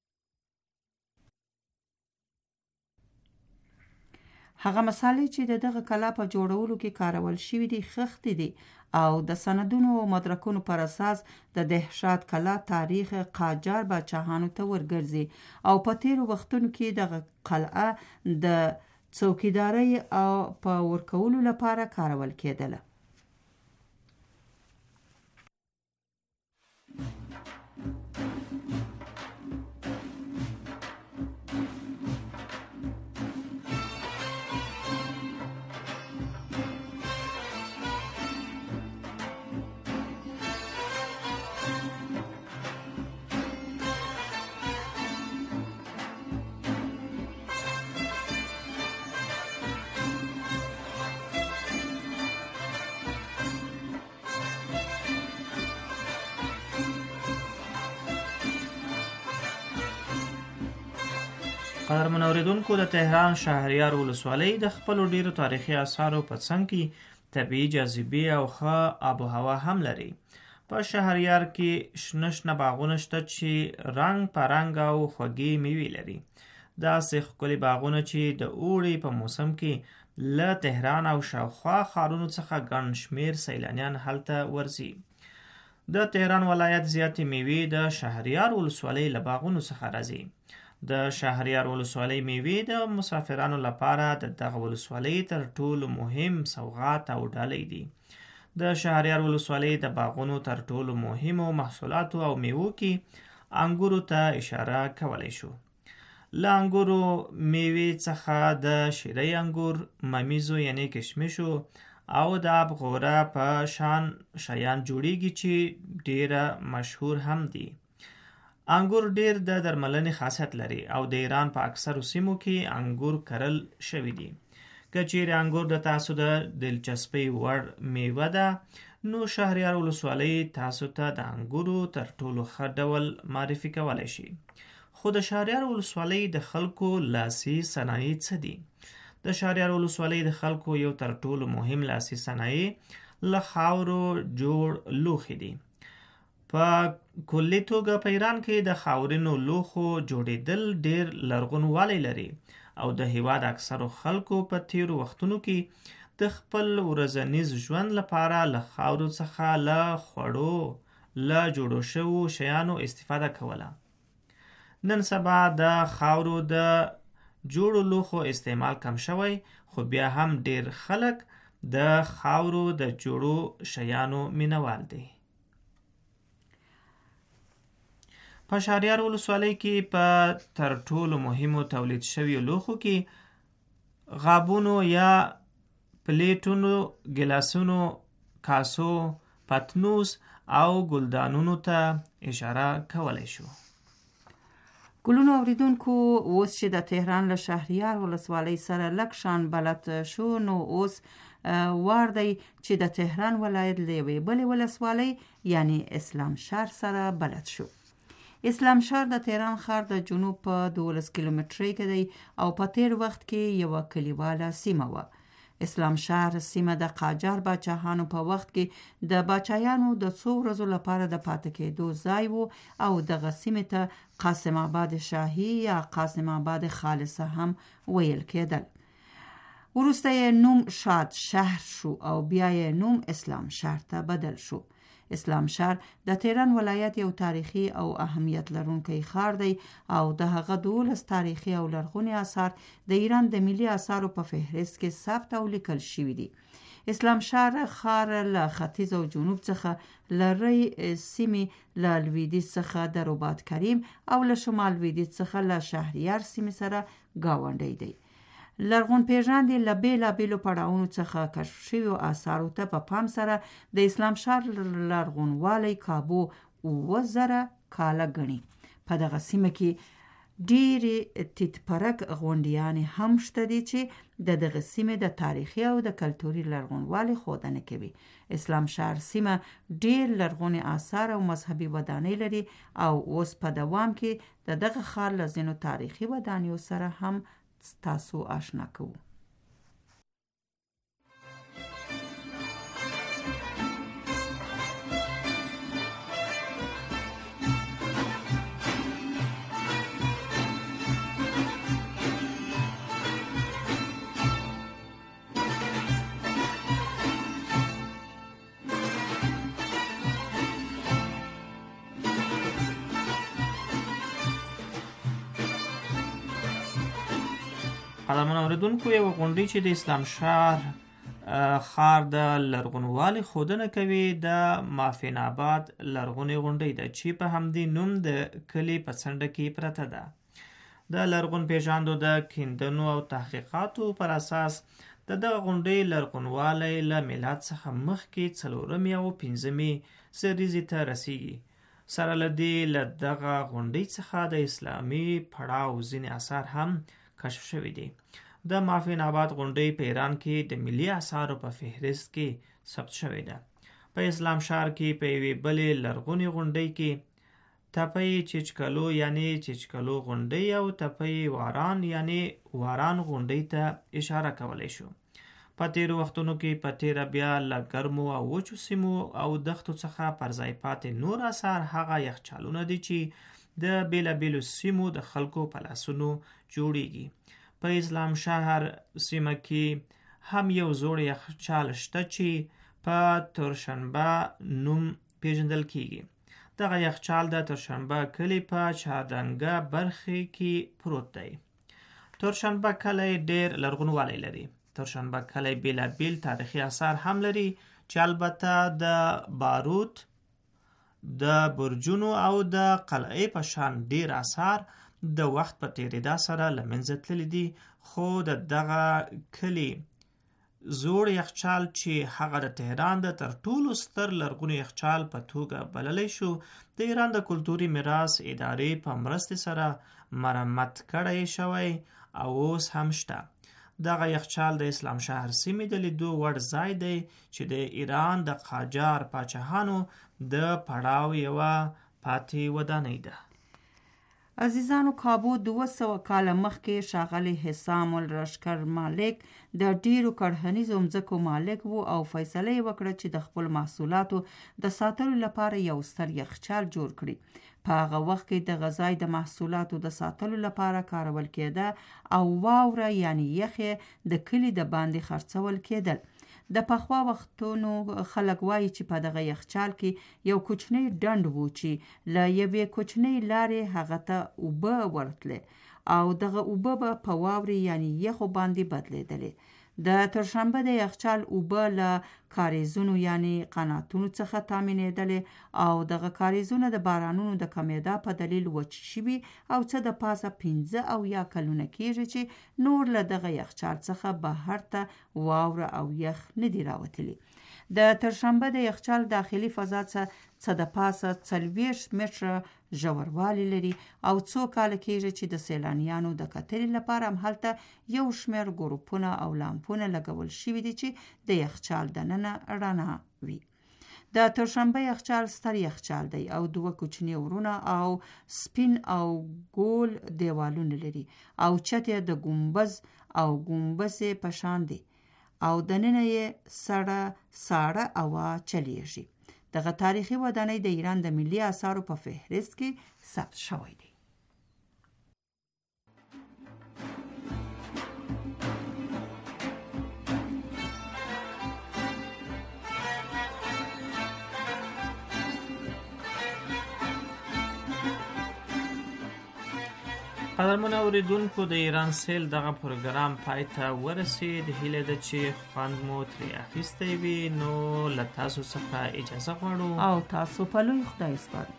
هغه مسالې چې د دغه کلا په جوړولو کې کارول شوي دي خښتې دي او د سندونو او مدرکونو پر اساس د دهشت کلا تاریخ قاجار باچاهانو ته ورګرځي او په تیرو وختونو کې دغه قلعه د څوکیدارۍ او په ورکولو لپاره کارول کېدله. قدرمن اوریدونکو، د تهران شهریار ولسوالۍ د خپلو ډیرو تاریخي آثارو په څنګ کې طبیعي جاذبې او ښه آب و هوا هم لري. په شهریار کې شنه شنه باغونه شته چې رنګ په رنګ او خوږې میوې لري. داسې ښکلي باغونه چې د اوړي په موسم کې له تهران او شاوخوا ښارونو څخه ګڼ شمېر سیلانیان هلته ورځي. د تهران ولایت زیاتې میوې د شهریار ولسوالۍ له باغونو څخه راځي. د شهریار ولسوالۍ میوې د مسافرانو لپاره د دغه ولسوالۍ تر ټولو مهم سوغات او ډالۍ دي. د شهریار ولسوالۍ د باغونو تر ټولو مهمو محصولاتو او میوو کې انګورو ته اشاره کولی شو. له انګورو میوې څخه د شیرې انګور، ممیزو یعنی کشمشو او د آب غوره په شان شیان جوړیږي چې ډیره مشهور هم دي. انګور ډیر د درملنې خاصیت لري او د ایران په اکثرو سیمو کې انګور کرل شوي دي. که چیرې انګور د تاسو د دلچسپۍ وړ میوه ده نو شهریار ولسوالۍ تاسو ته د انګورو تر ټولو ښه ډول معرفي کولی شي. خو د شهریار ولسوالۍ د خلکو لاسي صنایع څه دي؟ د شهریار ولسوالۍ د خلکو یو تر ټولو مهم لاسي صنایع له خاورو جوړ لوښي دي. په کلي توګه په ایران کې د خاورینو لوښو جوړېدل ډیر لرغونوالی لري او د هیواد اکثرو خلکو په تیرو وختونو کې د خپل ورځنیز ژوند لپاره له خاورو څخه له خوړو له جوړو شوو شیانو استفاده کوله. نن سبا د خاورو د جوړو لوښو استعمال کم شوی، خو بیا هم ډیر خلک د خاورو د جوړو شیانو مینوال دي. په شهریار ولسوالۍ کې په تر ټولو مهمو تولید شویو لوښو کې غابونو یا پلیټونو، ګیلاسونو، کاسو، پتنوس او ګلدانونو ته اشاره کولی شو. ګلونو اوریدونکو، اوس چې د تهران له شهریار ولسوالۍ سره لږ شان بلد شو نو اوس وار دی چې د تهران ولایت له یوې بلې ولسوالۍ یعنی اسلامشهر سره بلد شو. اسلامشهر د تهران ښار د جنوب په 12 کیلومترۍ کې دی او په تیر وخت کې یوه کلیواله سیمه وه. اسلام شهر سیمه د قاجار باچاهانو په وخت کې د باچایانو د څو ورځو لپاره د پاتې کېدو ځای وو او دغه سیمې ته قاسم آباد شاهي یا قاسم آباد خالصه هم ویل کېدل. وروسته یې نوم شاد شهر شو او بیا یې نوم اسلام شهر ته بدل شو. اسلام شهر د تهران ولایت یو تاریخي او اهمیت لرونکی ښار دی او د هغه 12 تاریخي او لرغوني آثار د ایران د ملي آثارو په فهرست کې ثبت او لیکل شوي دي. اسلام شهر ښار له ختیځ او جنوب څخه لری سیمې له لویدیځ څخه د رباط کریم او له شمال لویدیځ څخه له شهریار سیمې سره گاونډی دی. لرغون پیژاندې له بیلابیلو پړاوونو څخه کشف شویو آثارو ته په پام سره د اسلام شهر لرغونوالی کابو 2000 کاله ګڼي. په دغه سیمه کې ډېرې تیتپرک غونډیانې هم شته دي چې د دغه سیمې د تاریخي او د کلتوري لرغونوالي ښودنه کوي. اسلام شهر سیمه ډېر لرغوني آثار او مذهبي ودانۍ لري او اوس په دوام کې د دغه ښار له ځینو تاریخي ودانیو سره هم تاسو آشنا کوو. قدرمن اوریدونکو، یو غونډۍ چې د اسلام شهر ښار د لرغونوالي ښودنه کوي د مافین آباد لرغونې غونډۍ ده چې په همدې نوم د کلي په څنډه کې پرته ده. د لرغون پیژاندو د کیندنو او تحقیقاتو پر اساس د دغه غونډۍ لرغونوالی له میلاد څخه مخکې 4مې او 5مې سریزې ته رسیږي. سره له دې له دغه غونډۍ څخه د اسلامي پړاو ځینې آثار هم کشف شوی دی. د مافین آباد غونډۍ په ایران کې د ملي آثارو په فهرست کې ثبت شوی ده. په اسلام شهر کې په یوې بلې لرغونې غونډۍ کې تپی چچکلو یعنی چچکلو غونډۍ او تپی واران یعنی واران غونډۍ ته اشاره کولی شو. په تیرو وختونو کې په تیره بیا له ګرمو او وچو سیمو او دښتو څخه پر ځای پاتې نور آثار هغه یخچالونه دي چې د بیلابیلو سیمو د خلکو په لاسونو جوړیږي. په اسلام شهر سیمه کې هم یو زوړ یخچال شته چې په تورشنبه نوم پیژندل کیږي. دغه یخچال د تورشنبه کلی په چهاررنګه برخه کې پروت دی. تورشنبه کلی ډیر لرغونوالی لري. تورشنبه کلی بیلابیل تاریخي آثار هم لري چې البته د باروت، د برجونو او د قلعه په شان ډیر آثار د وخت په تیریدا سره له منځه تللي دي. خو د دغه کلي زوړ یخچال چې هغه د تهران د تر ټولو ستر لرغوني یخچال په توګه بللی شو، د ایران د کلتوري میراث ادارې په مرستې سره مرمت کړی شوی او اوس هم شته. دغه یخچال د اسلام شهر سیمې د لیدو وړ ځای دی چې د ایران د قاجار پاچاهانو د پړاو یوه پاتې ودانۍ ده. عزیزانو، کابو 200 کاله مخکې ښاغلی حسام الرشکر مالک د ډیرو کرهنیزو مځکو مالک وو او فیصله یې وکړه چې د خپل محصولاتو د ساتلو لپاره یو ستر یخچال جوړ کړي. په هغه وخت کې د غذای د محصولاتو د ساتلو لپاره کارول کېده او واوره یعنی یخې د کلي د باندې خرڅول کېدل. د پخوا وختونو خلک وایي چې په دغه یخچال کې یو کوچنی ډنډ وو چې له یوې کوچنۍ لارې هغه ته اوبه ورتلې او دغه اوبه به په واورې یعنی یخو باندې بدلیدلې. د تورشنبه د یخچال اوبه له کاریزونو یعنی قناتونو څخه تامینېدلې او دغه کاریزونه د بارانونو د کمیدا په دلیل وچ شوي او څه د پاسه 15 او یا کلونه کېږي چې نور له دغه یخچال څخه بهر ته واوره او یخ نه دی راوتلی. د تورشنبه د یخچال داخلي فضا څه د پاسه 40 متره ژوروالی لري او څو کاله کېږي چې د سیلانیانو د کتلې لپاره هم هلته یو شمېر ګروپونه او لامپونه لګول شوي دي چې د یخچال دننه رڼا وي. د تورشنبه یخچال ستر یخچال دی او 2 کوچني ورونه او سپین او ګول دیوالونه لري او چت یې د ګمبز او ګمبزې په شان دی او دننه یې ساړه هوا چلیږي. دغه تاریخي ودانۍ د ایران د ملي آثارو په فهرست کې ثبت شوی دی. قدرمن اوریدونکو، د ایران سیل دغه پروګرام پای ته ورسید. هیله ده چې خوند مو ترې اخیستی وي. نو له تاسو څخه اجازه غواړو او تاسو په لوی خدای سپارو.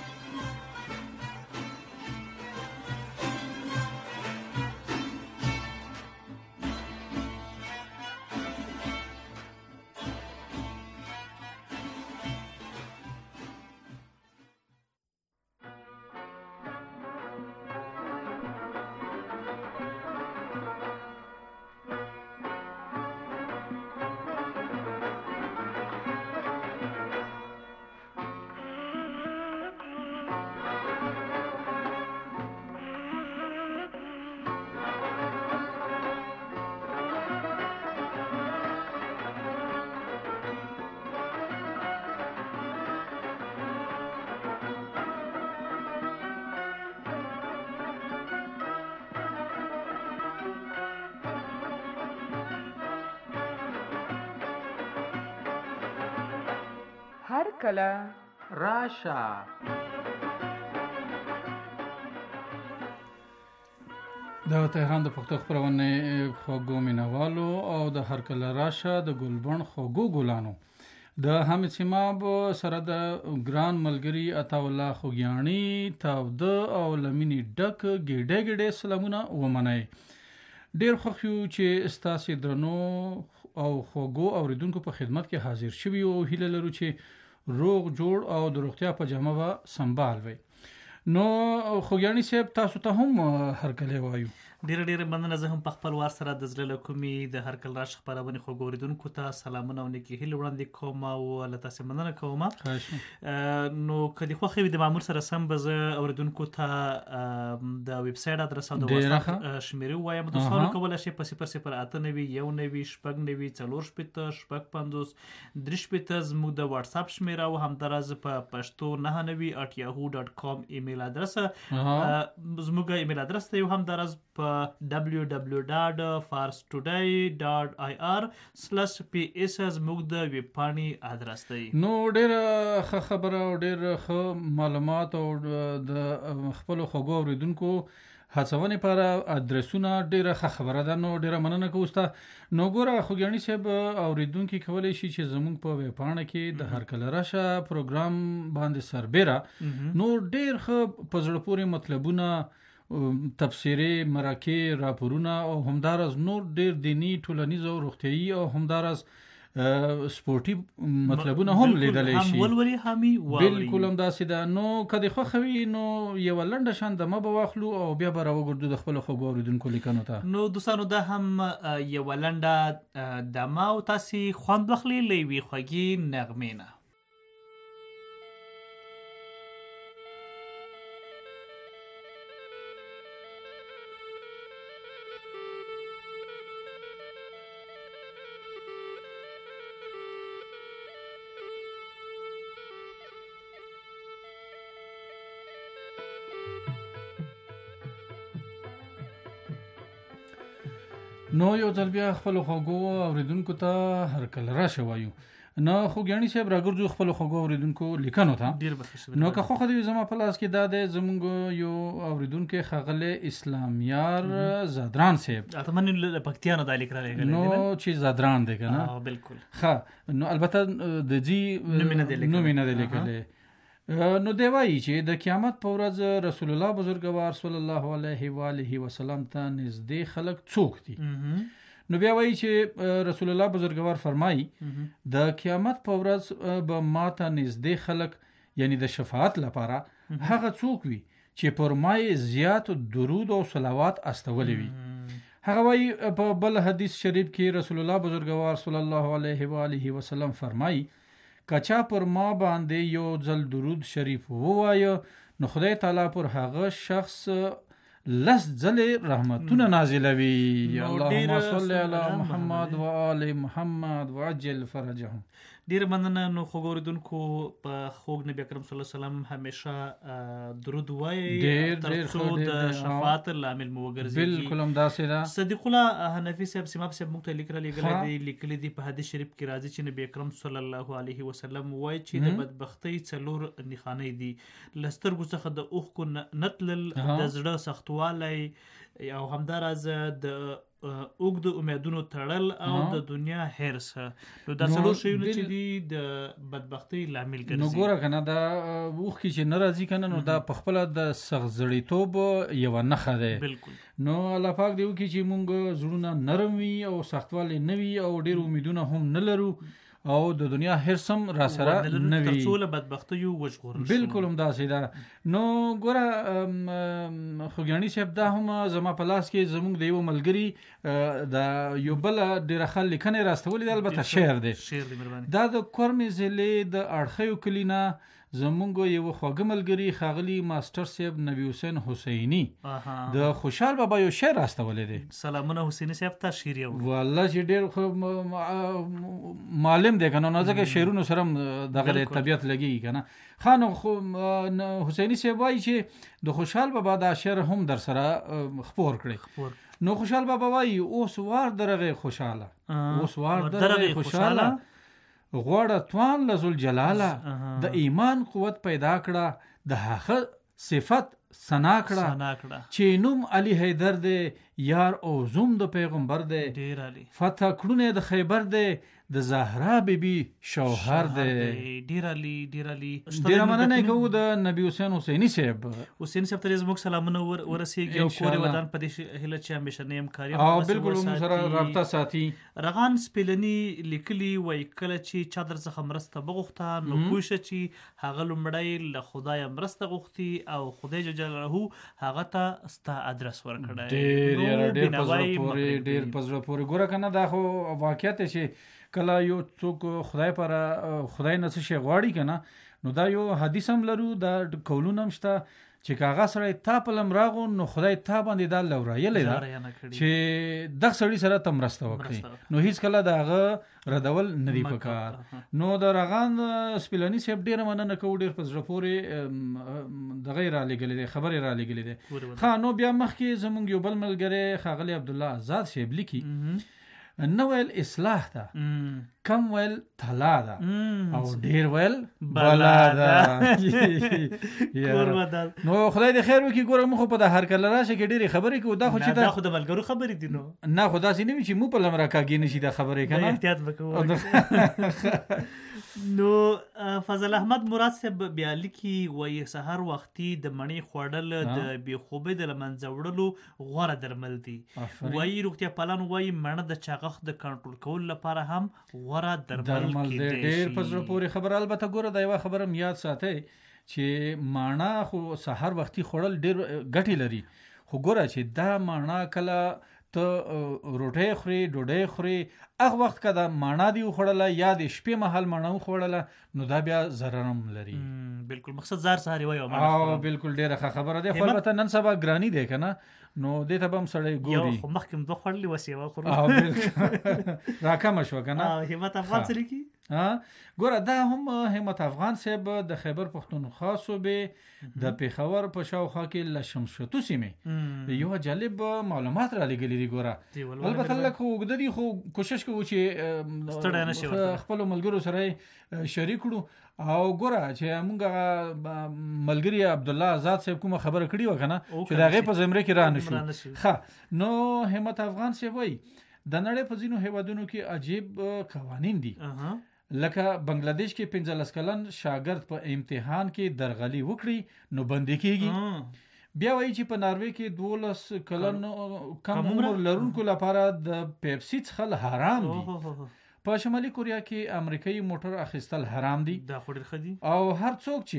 هر کله راشه. د تهران د پښتو خپرونې خوږو مینوالو او د هر کله راشه د ګلبن خوږو ګلانو د حامد سیماب سره د ګران ملګری عطاالله خوږیاڼي تاوده او لمینی ډک ګډه ګډه سلامونه ومنئ. ډیر خوښ یو چې ستاسو درنو او خوږو اوریدونکو په خدمت کې حاضر شوي او هیله لرو چې روغ جوړ او د روغتیا په جامه به سنبال وي. نو خوږیاڼي صاحب، تاسو ته هم هرکلی وایو. ډیره مننه. زه هم په خپل وار سره د زړه له کومې د هرکل راش خپرونې خوږو اوریدونکو ته سلامونه او نیکې هیلې وړاندې کوم او له تاسو مننه کوم. نو کدي خوښ وي د مامور سره سم به زه اوریدونکو ته د ویب سایټ ادرس او د واتساپ شمیرې وایم. د سوال کولای شي په 0089445 زموږ د واتساپ شمیره او همدارز په پښتو 99@yahoo.com ایمیل ادرس زموږ ایمیل ادرس ته یو همدارز په www.farstoday.ir/ps زموږ د ویب پاڼې ادرس دی. نو ډېر ښه خبره او ډېر ښه معلومات او د خپل خوږو اوریدونکو هڅونې لپاره ادرسونه ډېره ښه خبره ده. نو ډېره مننه کوم تاسو. نو ګوره خوږیاڼي صاحب، اوریدونکو کولی شي چې زموږ په ویب پاڼه کې د هر کله راشه پروګرام باندې سربېره نو ډېر ښه په زړه پورې مطلبونه، تفسیری مرکې، راپورونه او همدارز نور ډېر دینی، ټولنیز او روغتیايي او همدارز سپورټي مطلبونه هم لیدلی شي. بالکل همداسې ده. نو کدی خوښوي نو یو لنډه شان دمه به واخلو او بیا به راوګرځو د خپلو خوږو اوریدونکو لیکنو ته. نو دوستانو، دا هم یو لنډه دمه او تاسې خوند واخلئ له یوې خوږې نغمې نه. نو یو ځل بیا خپل خوږو اوریدونکو ته هر کله راشه وایو. نو خوږیاڼي صاحب راګرځو خپل خوږو اوریدونکو لیکنو ته. نو که خوښ دی زما په لاس کې دا دی زمونږ یو اوریدونکو ښاغلی اسلامیار زادران صاحب. اتمن له پکتیانو د لیک راغلی نو چې زادران دی کنه. بالکل ښه. نو البته د جی نومینه دی لیکلی. نو دی وایي چې د قیامت په ورځ رسول الله بزرګوار صلی الله علیه و آله وسلم ته نږدې خلک څوک دي؟ نو بیا وایي چې رسول الله بزرګوار فرمایي د قیامت په ورځ به ما ته نږدې خلک یعنی د شفاعت لپاره هغه څوک وي چې پر ما زیات درود او صلوات استولي وي. هغه وایي په بل حدیث شریف کې رسول الله بزرګوار صلی الله علیه و آله وسلم فرمایي کچا پر ما باندې یو ځل درود شریف ووایه نو خدای تعالی پر هغه شخص لس ځلې رحمتونه نازلوي. اللهم ډېره صل علی سلام محمد علیه. و آل محمد وعجل فرجهم. ډیر مننه. نو خوږ اوریدونکو په خوږ نبی اکرم صلی الله علیه وسلم همیشه درود وایي ډېر ترڅو ډېر د ډېر شفاعت لامل مو وګرځي. بالکل همداسې ده. صدیق الله حنفي صاحب سیماب صاحب موږ ته لیکلي ها. دي لیکلي دي په حدیث شریف کې راځي چې نبی اکرم صلی الله علیه وسلم وایي چې د بدبختۍ څلور نښانې دي. لسترګو څخه د اوښکو نتلل، ها. د زړه سختوالی او همداراز د اوږد امیدونو تړل او ها. د دنیا حرص. نو دا نو څلور شیونه بل- چې دي د بدبختۍ لامل نو ګرځي. ګوره کنه دا اوښکې چې نه راځي کنه نو دا په خپله د سختزړیتوب یوه نښه ده. بالکل. نو الله پاک دې وکړي چې مونږ زړونه نرم وي او سختوالی نه وي او ډېر امیدونه هم نه لرو او د دنیا حرص هم را سره نه وي. ترڅو له بدبختیو وژغورل شو. بالکل همداسې ده. نو ګوره خوږیاڼي صاحب دا هم زما په لاس کې زموږ د یو ملګري د یو بل ډېره ښه لیکنې راستولې ده، البته شعر دی. شعر دی مهرباني. دا د کورمې ضلع د اړخیو کلي نه زموږ یو خوږه ملګري ښاغلي ماسټر صاحب نبی حسین حسیني آها. د خوشحال بابا یو شعر راستولی دی. سلامونه حسیني صاحب ته شعر یو. والله چې ډېر خو معلم دی که نه، نو ځکه شعرونو سره هم دغه د بالکل. طبیعت لګېږي که نه. ښه نو حسیني صاحب وایي چې د خوشحال بابا دا شعر هم در سره خپور کړئ. نو خوشحال بابا وایي اوس وار درغې خوشحاله، اوس وار درغې خوشحاله، غواړه توان لزل جلاله، د ایمان قوت پیدا کړه، د هغه صفت ثنا کړه، چې نوم علي حیدر دی یار او زوم د پیغمبر دی، ډیر علي فتح کړونه د خیبر دی، د زهرا بیبي شوهر دی. ډیر علي ډیر علي. ډیره مننه کوو د نبی حسین حسیني صاحب. حسین صاحب ته زموږ سلامونه ورسیږي او کور ودان په دې هیله چې همیشه همکاري او بالکل موږ سره رابطه ساتي. رغان سپیلني لیکلي وای کله چې چا در څخه مرسته بغوښته نو پوه شه چې هغه لومړی له خدایه مرسته غوښتي او خدای جل جلاله هغه ته ستا ادرس ورکړی. ډېر په زړه پورې ګوره که نه دا خو واقعیت چې کله یو څوک خدای پر خدای نه څه شی غواړي که نه نو دا یو حدیث هم لرو، دا کولونه هم شته چې که هغه سړی تا په لم راغو نو خدای تا باندې دا لورایلی ده چې دغه سړي سره ته مرسته وکړي، نو هیڅ کله د هغه ردول نه دی پکار. نو د رغان سپیلني صاحب ډېره مننه کوو، ډېر په زړه پورې دغه یې رالیږلی دی، خبرې رالیږلی دی. ښه نو بیا مخکې زموږ یو بل ملګری ښاغلی عبدالله آزاد صاحب لیکي نه ویل اصلاح ده، کم ویل طلا ده او ډیر ویل بلا ده. نو خدای دې خیر وکړي. ګوره موږ خو په د هر کله راشه کې ډېرې خبرې کوو، دا خو چې دا خو د ملګرو خبرې دي. نو نه خو داسې نه وي چې موږ په لم راکاږي نه شي دا خبرې که نه، احتیاط به کوو. نو فضل احمد مراد صاحب بیا لیکي وایي سهار وختي د مڼې خوړل د بېخوبۍ د له منځه وړلو غوره درمل دي. وایي روغتیا پالان وایي مڼه د چاغښت د کنټرول کولو لپاره هم غوره درمل دی. ډېر په زړه پورې خبره. البته ګوره دا یوه خبره هم یاد ساتئ چې مڼه خو سهار وختي خوړل ډېر ګټې لري، خو ګوره چې دا مڼه کله ته روټۍ خورې ډوډۍ خورې هغه وخت که دا مڼه دې وخوړله یا د شپې مهال مڼه وخوړله نو دا بیا ضرر هم لري. بالکل مقصد زار سهار یو بالکل ډېره ښه خبره ده. خو البته نن سبا ګراني دی که نه نو دې ته به هم سړی ګوري. یو مخکې دوه خوړلې وس یوه خورو راکمه شوه که نه. همت افغان څه لیکي ګوره دا هم همت افغان صاحب د خیبر پښتونخوا صوبې د پېښور په شاوخوا کې له شمشتو سیمې یو جالب معلومات را لېږلي دي. ګوره البته لږ خو اوږده دي خو کوشش کوو چې خپلو ملګرو سره شریک کړو. او ګوره چې موږ ملګري عبدالله آزاد صاحب کومه خبره کړې وه که نه چې د هغې په زمرې کې را نه شو. ښه نو همت افغان صاحب وایي د نړۍ په ځینو هیوادونو کې عجیب قوانین دي، لکه بنگلادیش کې 15 کلن شاګرد په امتحان کې درغلي وکړي نو بندي کېږي. بیا وایي چې په ناروې کې 12 کلن کم عمر لرونکو لپاره د پیپسي څښل حرام دي. په شمالي کوریا کې امریکایي موټر اخیستل حرام دي. دا خو ډېر ښه دي. او هر څوک چې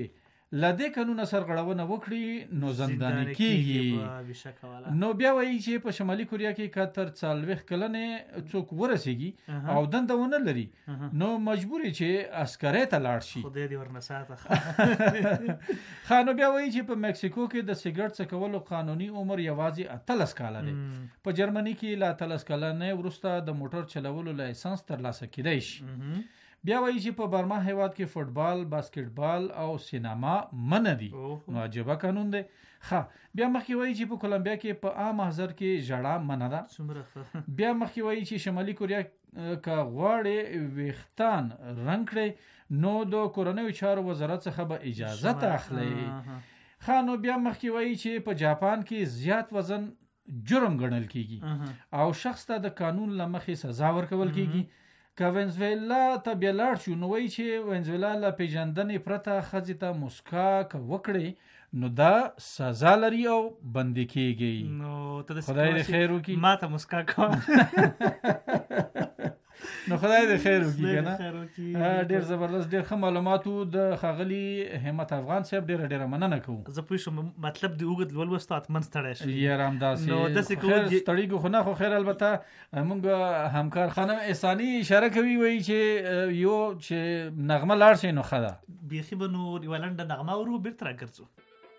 لدې قانون سرغړونه وکړي نو زنداني کیږي. نو بیا وایي چې په شمالي کوریا کې کتر 40 کلنې څوک ورسیږي او دنده ونه لري نو مجبوري چې عسکرۍ ته لاړ شي. خدای دې ورنساته. خانو بیا وایي چې په مکسیکو کې د سیګریټ څکولو قانوني عمر یوازې 13 کاله دی. په جرمني کې لا 13 کلنې وروسته د موټر چلولو لایسنس ترلاسه کیدای شي. بیا وایي چې په برما هیواد کې فوتبال، باسکټبال او سینما منع دي. نو عجیبه قانون دی. بیا مخکې وایي چې په کولمبیا کې په عام محضر کې ژړا منع ده. بیا مخکې وایي چې شمالي کوریا که غواړي ویښتان رنګ کړي نو د کورنیو چارو وزارت څخه به اجازه اخلي. نو بیا مخکې وایي چې په جاپان کې زیات وزن جرم ګڼل کیږي او شخص ته د قانون له مخې سزا ورکول کیږي. که وینزویلا ته بیا لاړ شو نو وایي چې وینزویلا له پیژندنې پرته ښځې ته مسکا که وکړي نو دا سزا لري او بندي کیږي. نو خدای دې خیر وکړي. ما ته مسکا کوه. نو خدای دې خیر وکړي کنه. ډیر زبردست، ډیر ښه معلوماتو د ښاغلي همت افغان صاحب ډیره مننه کوم. زه پوه شوم مطلب د اوږد لولوست اتمن ستړی شو. یار همداسې خیر ستړي خو نه خو خیر. البته موږ همکار خانم احساني اشاره کوي وایي چې یو چې نغمه لاړ شي نو ښه ده. بیخي به نو یوه لنډه نغمه ورو بیرته راګرځو.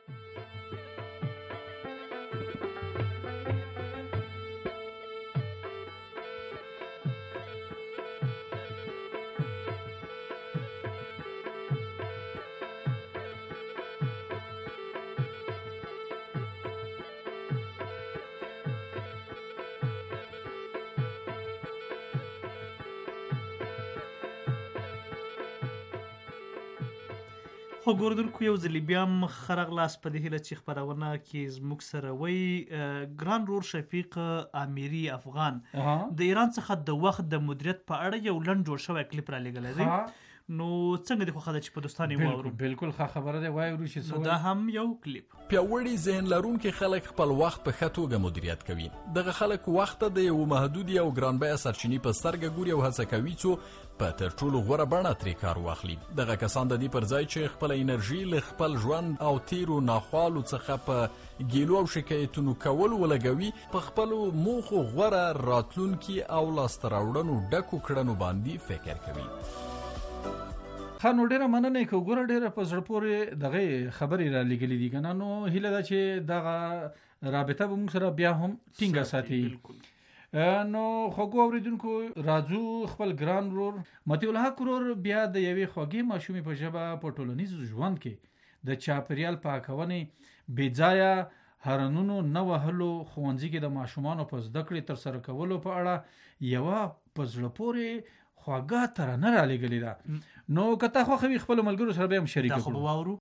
خو ګوردونکو یو ځلې بیا هم ښه راغلاست په دې هیله چې خپرونه کې زموږ سره وی ګران رور شفیق امیري افغان د ایران څخه د وخت د مدیریت په اړه یو لنډ جوړ شوی کلیپ را لېږلی دی. نو څنګه دې خوښه ده چې په دوستانو یې واورو؟ بالکل ښه خبره ده، وایو چې نو دا هم یو کلیپ. پیاوړي ذهن لرونکي خلک خپل وخت په ښه توګه مدیریت کوي. دغه خلک وخت د یو محدود او ګران بیه سرچینې په سترګه ګوري او هڅه کوي چې په تر ټولو غوره بڼه ترې کار واخلي. دغه کسان د دې پر ځای چې خپل انرژي له خپل ژوند او تیرو ناخوالو څخه په ګیلو او شکایتونو کول ولګوي، په خپلو موخو غوره راتلونکي او لاسته راوړنو ډکو کړنو باندې فکر کوي. نو ډیره مننه که ګوره ډیره په زړه پورې دغه خبرې را لېږلې دي کنه. نو هیله ده چې دغه رابطه به موږ سره بیا هم ټینګه ساتي. نو خوږو اوریدونکو راځو خپل ګران ورور مطیع الحق ورور بیا د یوې خوږې ماشومې په ژبه په ټولنیز ژوند کې د چاپیریال پاکونې بې ځایه هرنونو نه وهلو، ښوونځي کې د ماشومانو په زده کړې ترسره کولو په اړه یوه په زړه پورې خواږه ترانه را لېږلې ده. نو که تا خوښوي خپلو ملګرو سره به هم شریکه کړو. دا خو به واورو.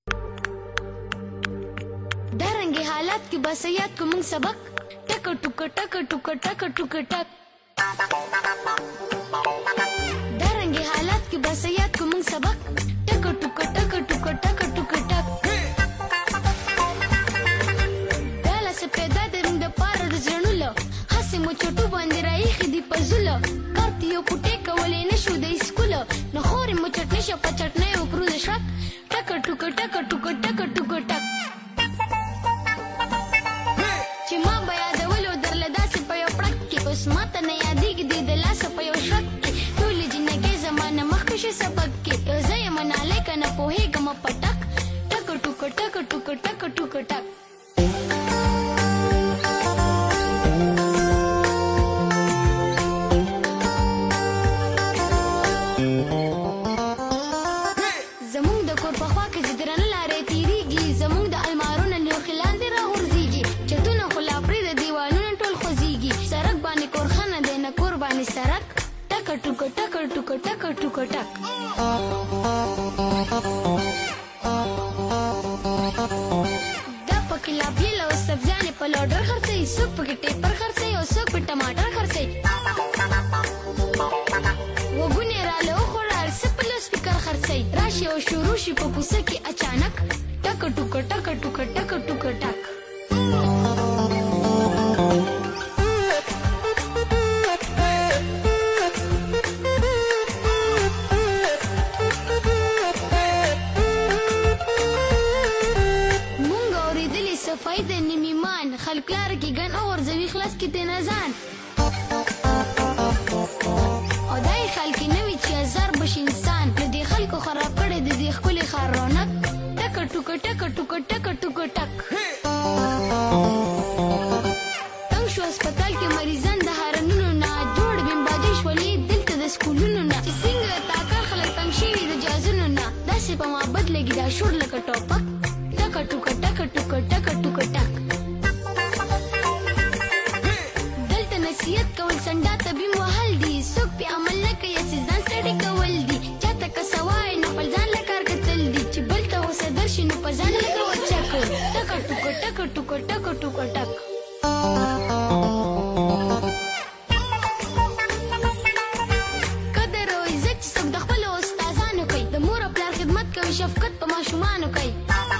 دارنګې حالات کې به سیاد کو موږ سبق ټک ټوک ټک ټوک ټک ټوک ټک. دارنګې حالات کې به سیاد کو موږ سبق ټک ټوک ټک ټوک ټک ټوک ټک. دا لاسه پیدا د موږ د پاره د زړونو هسې مو چوټو باندې راایښې دي په زوله. کارت یو کوټې کولی نه شو د اسکوله، نو خورې مو چټني شه په چټنۍ وکړو د شک ټک ټوک ټک ټوک ټک ټوک ټک. چې ما به یادولو درله داسې په یو پړک کې، اوس ماته نه یادېږي دې د لاسه په یو شک کې. ټولې جنګې زمانه مخکې شي سبق کې، یو زه یم نالی که نه پوهېږم په ټک ټک ټوک ټک ټوک ټک ټوک ټک. ټوک ټک ټوک ټک ټوک ټک. دا پکې لابلیل او سبزیانې په لوډر خرڅوي، څوک پکې ټیپر خرڅوي او څوک په ټماټر خرڅوي. وګونې راله وخوړه هر څه په لوس فکر خرڅوي، راشي او شروع شي په کوڅه کې اچانک ټک ټوک ټک ټوک ټک ټوک ټک. کې تینا ځان او دای خلک نوی چې هزار بش انسان د دې خلکو خراب کړي د دې خپل خار رونق ټک ټک ټک ټک ټک ټک ټک تنگ شو هسپتال کې مریضان د هارنونو نه جوړ بیم باجې شولې دلته د سکولونو نه چې څنګه تاکار خلک تنگ شوي د جازونو نه داسې په محبت لګي دا شور لکه ټوپک ټک ټک ټک ټک ټک ټک ټک دلته نصیحت کول سنډا طبي وهل دي څوک په عمل نه کوي چې ځان ستړي کول دي چاته که سوای نه په ځان له کار کتل دي چې بل ته اوسه درشي نو په ځان لګه وچک ټک ټک ټک ټک ټک ټک ټک قدر او عزت چې څوک د خپل استادانو کوي د مور او پلار خدمت کوي شفقت په ماشومانو کوي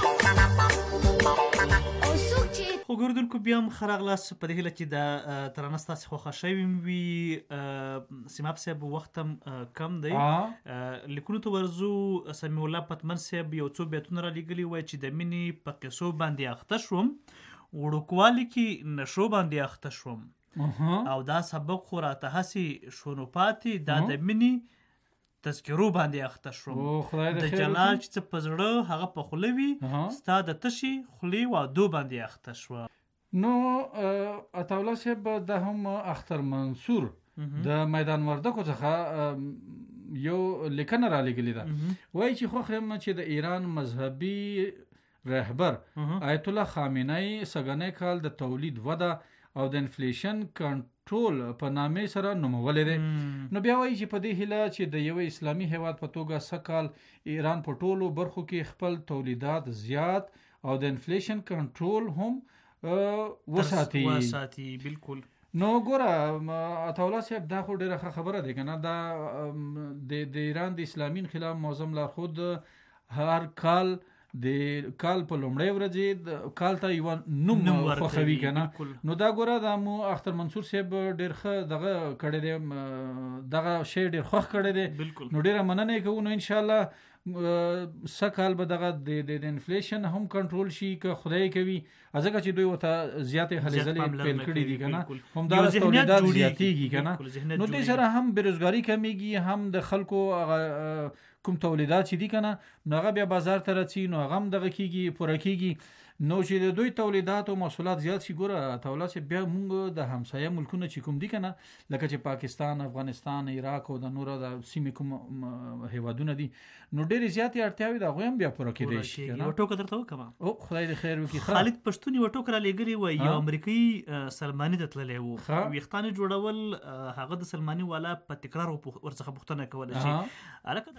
خو ګوردونکو بیا هم ښه راغلاست په دې هیله چې د ترانه ستاسې خوښه شوې وي سیماب صاحب وخت هم کم دی لیکونو ته ورځو سمیع الله پتمن صاحب یو څو بیتونه رالیږلي وای چې د مینې په قصو باندې اخته شوم وړوکوالي کې نشو باندې اخته شوم او دا سبق خو راته هسې شونو پاتې دا د مینې تذکرو باندې اخته شوم د جلال چې څه په زړه هغه په خوله وي ستا د تشي خولې وعدو باندې اخته شوه نو عطاالله صاحب دا هم اختر منصور د میدان وردګو څخه یو لیکنه را لګلې ده وایي چې خوښ یم چې د ایران مذهبي رهبر آیت الله خامنه‌ای سږنی کال د تولید وده او د انفلیشن کنټرول په نامې سره نومولې ده نو بیا وایي چې په دې هیله چې د یو اسلامي هیواد په توګه سکال ایران په ټولو برخو کې خپل تولیدات زیات او د انفلیشن کنټرول هم وساتي بالکل نو ګوره عطاالله صاحب دا خو ډیره ښه خبره ده کنه دا د ایران د اسلامي انقلاب معظم لارښود هر کال د کال په لومړۍ ورځې کال ته یو نوم خوښوي کنه نو دا ګوره د اختر منصور صاحب ډیر ښه دغه کړی دی دغه شی ډیر خوښ کړی دی نو ډیره مننه کوو نو ان شاء الله سکال به دغه د انفلیشن هم کنټرول شي که خدای کوي ځکه چې دوی ورته زیاتې هلې ځلې پیل کړي دي کنه همدارس تولیدات زیاتېږي کنه نو دې سره هم بېروزګاري کمیږي هم د خلکو کوم تولیدات چې دي کنه نو هغه بیا بازار ته راځي نو هغه هم دغه کېږي پوره کېږي نو چې د دوی تولیدات او محصولات زیات شي ګوره عطاالله صاحب بیا موږ د همسایه ملکونه چې کوم دي کنه لکه چې پاکستان افغانستان عراق او د نورو د سیمې کوم هیوادونه دي نو ډېرې زیاتې اړتیاوې د هغوی هم بیا پوره کېدی شي یو ټوکه درته وکړم او خدای دې خیر وکړي خالد پښتون یو ټوکه رالیږلې وای یو امریکایي سلماني ته تللی و ویښتان جوړول هغه د سلماني والا په تکرار ورڅخه پوښتنه کوله چې هلکه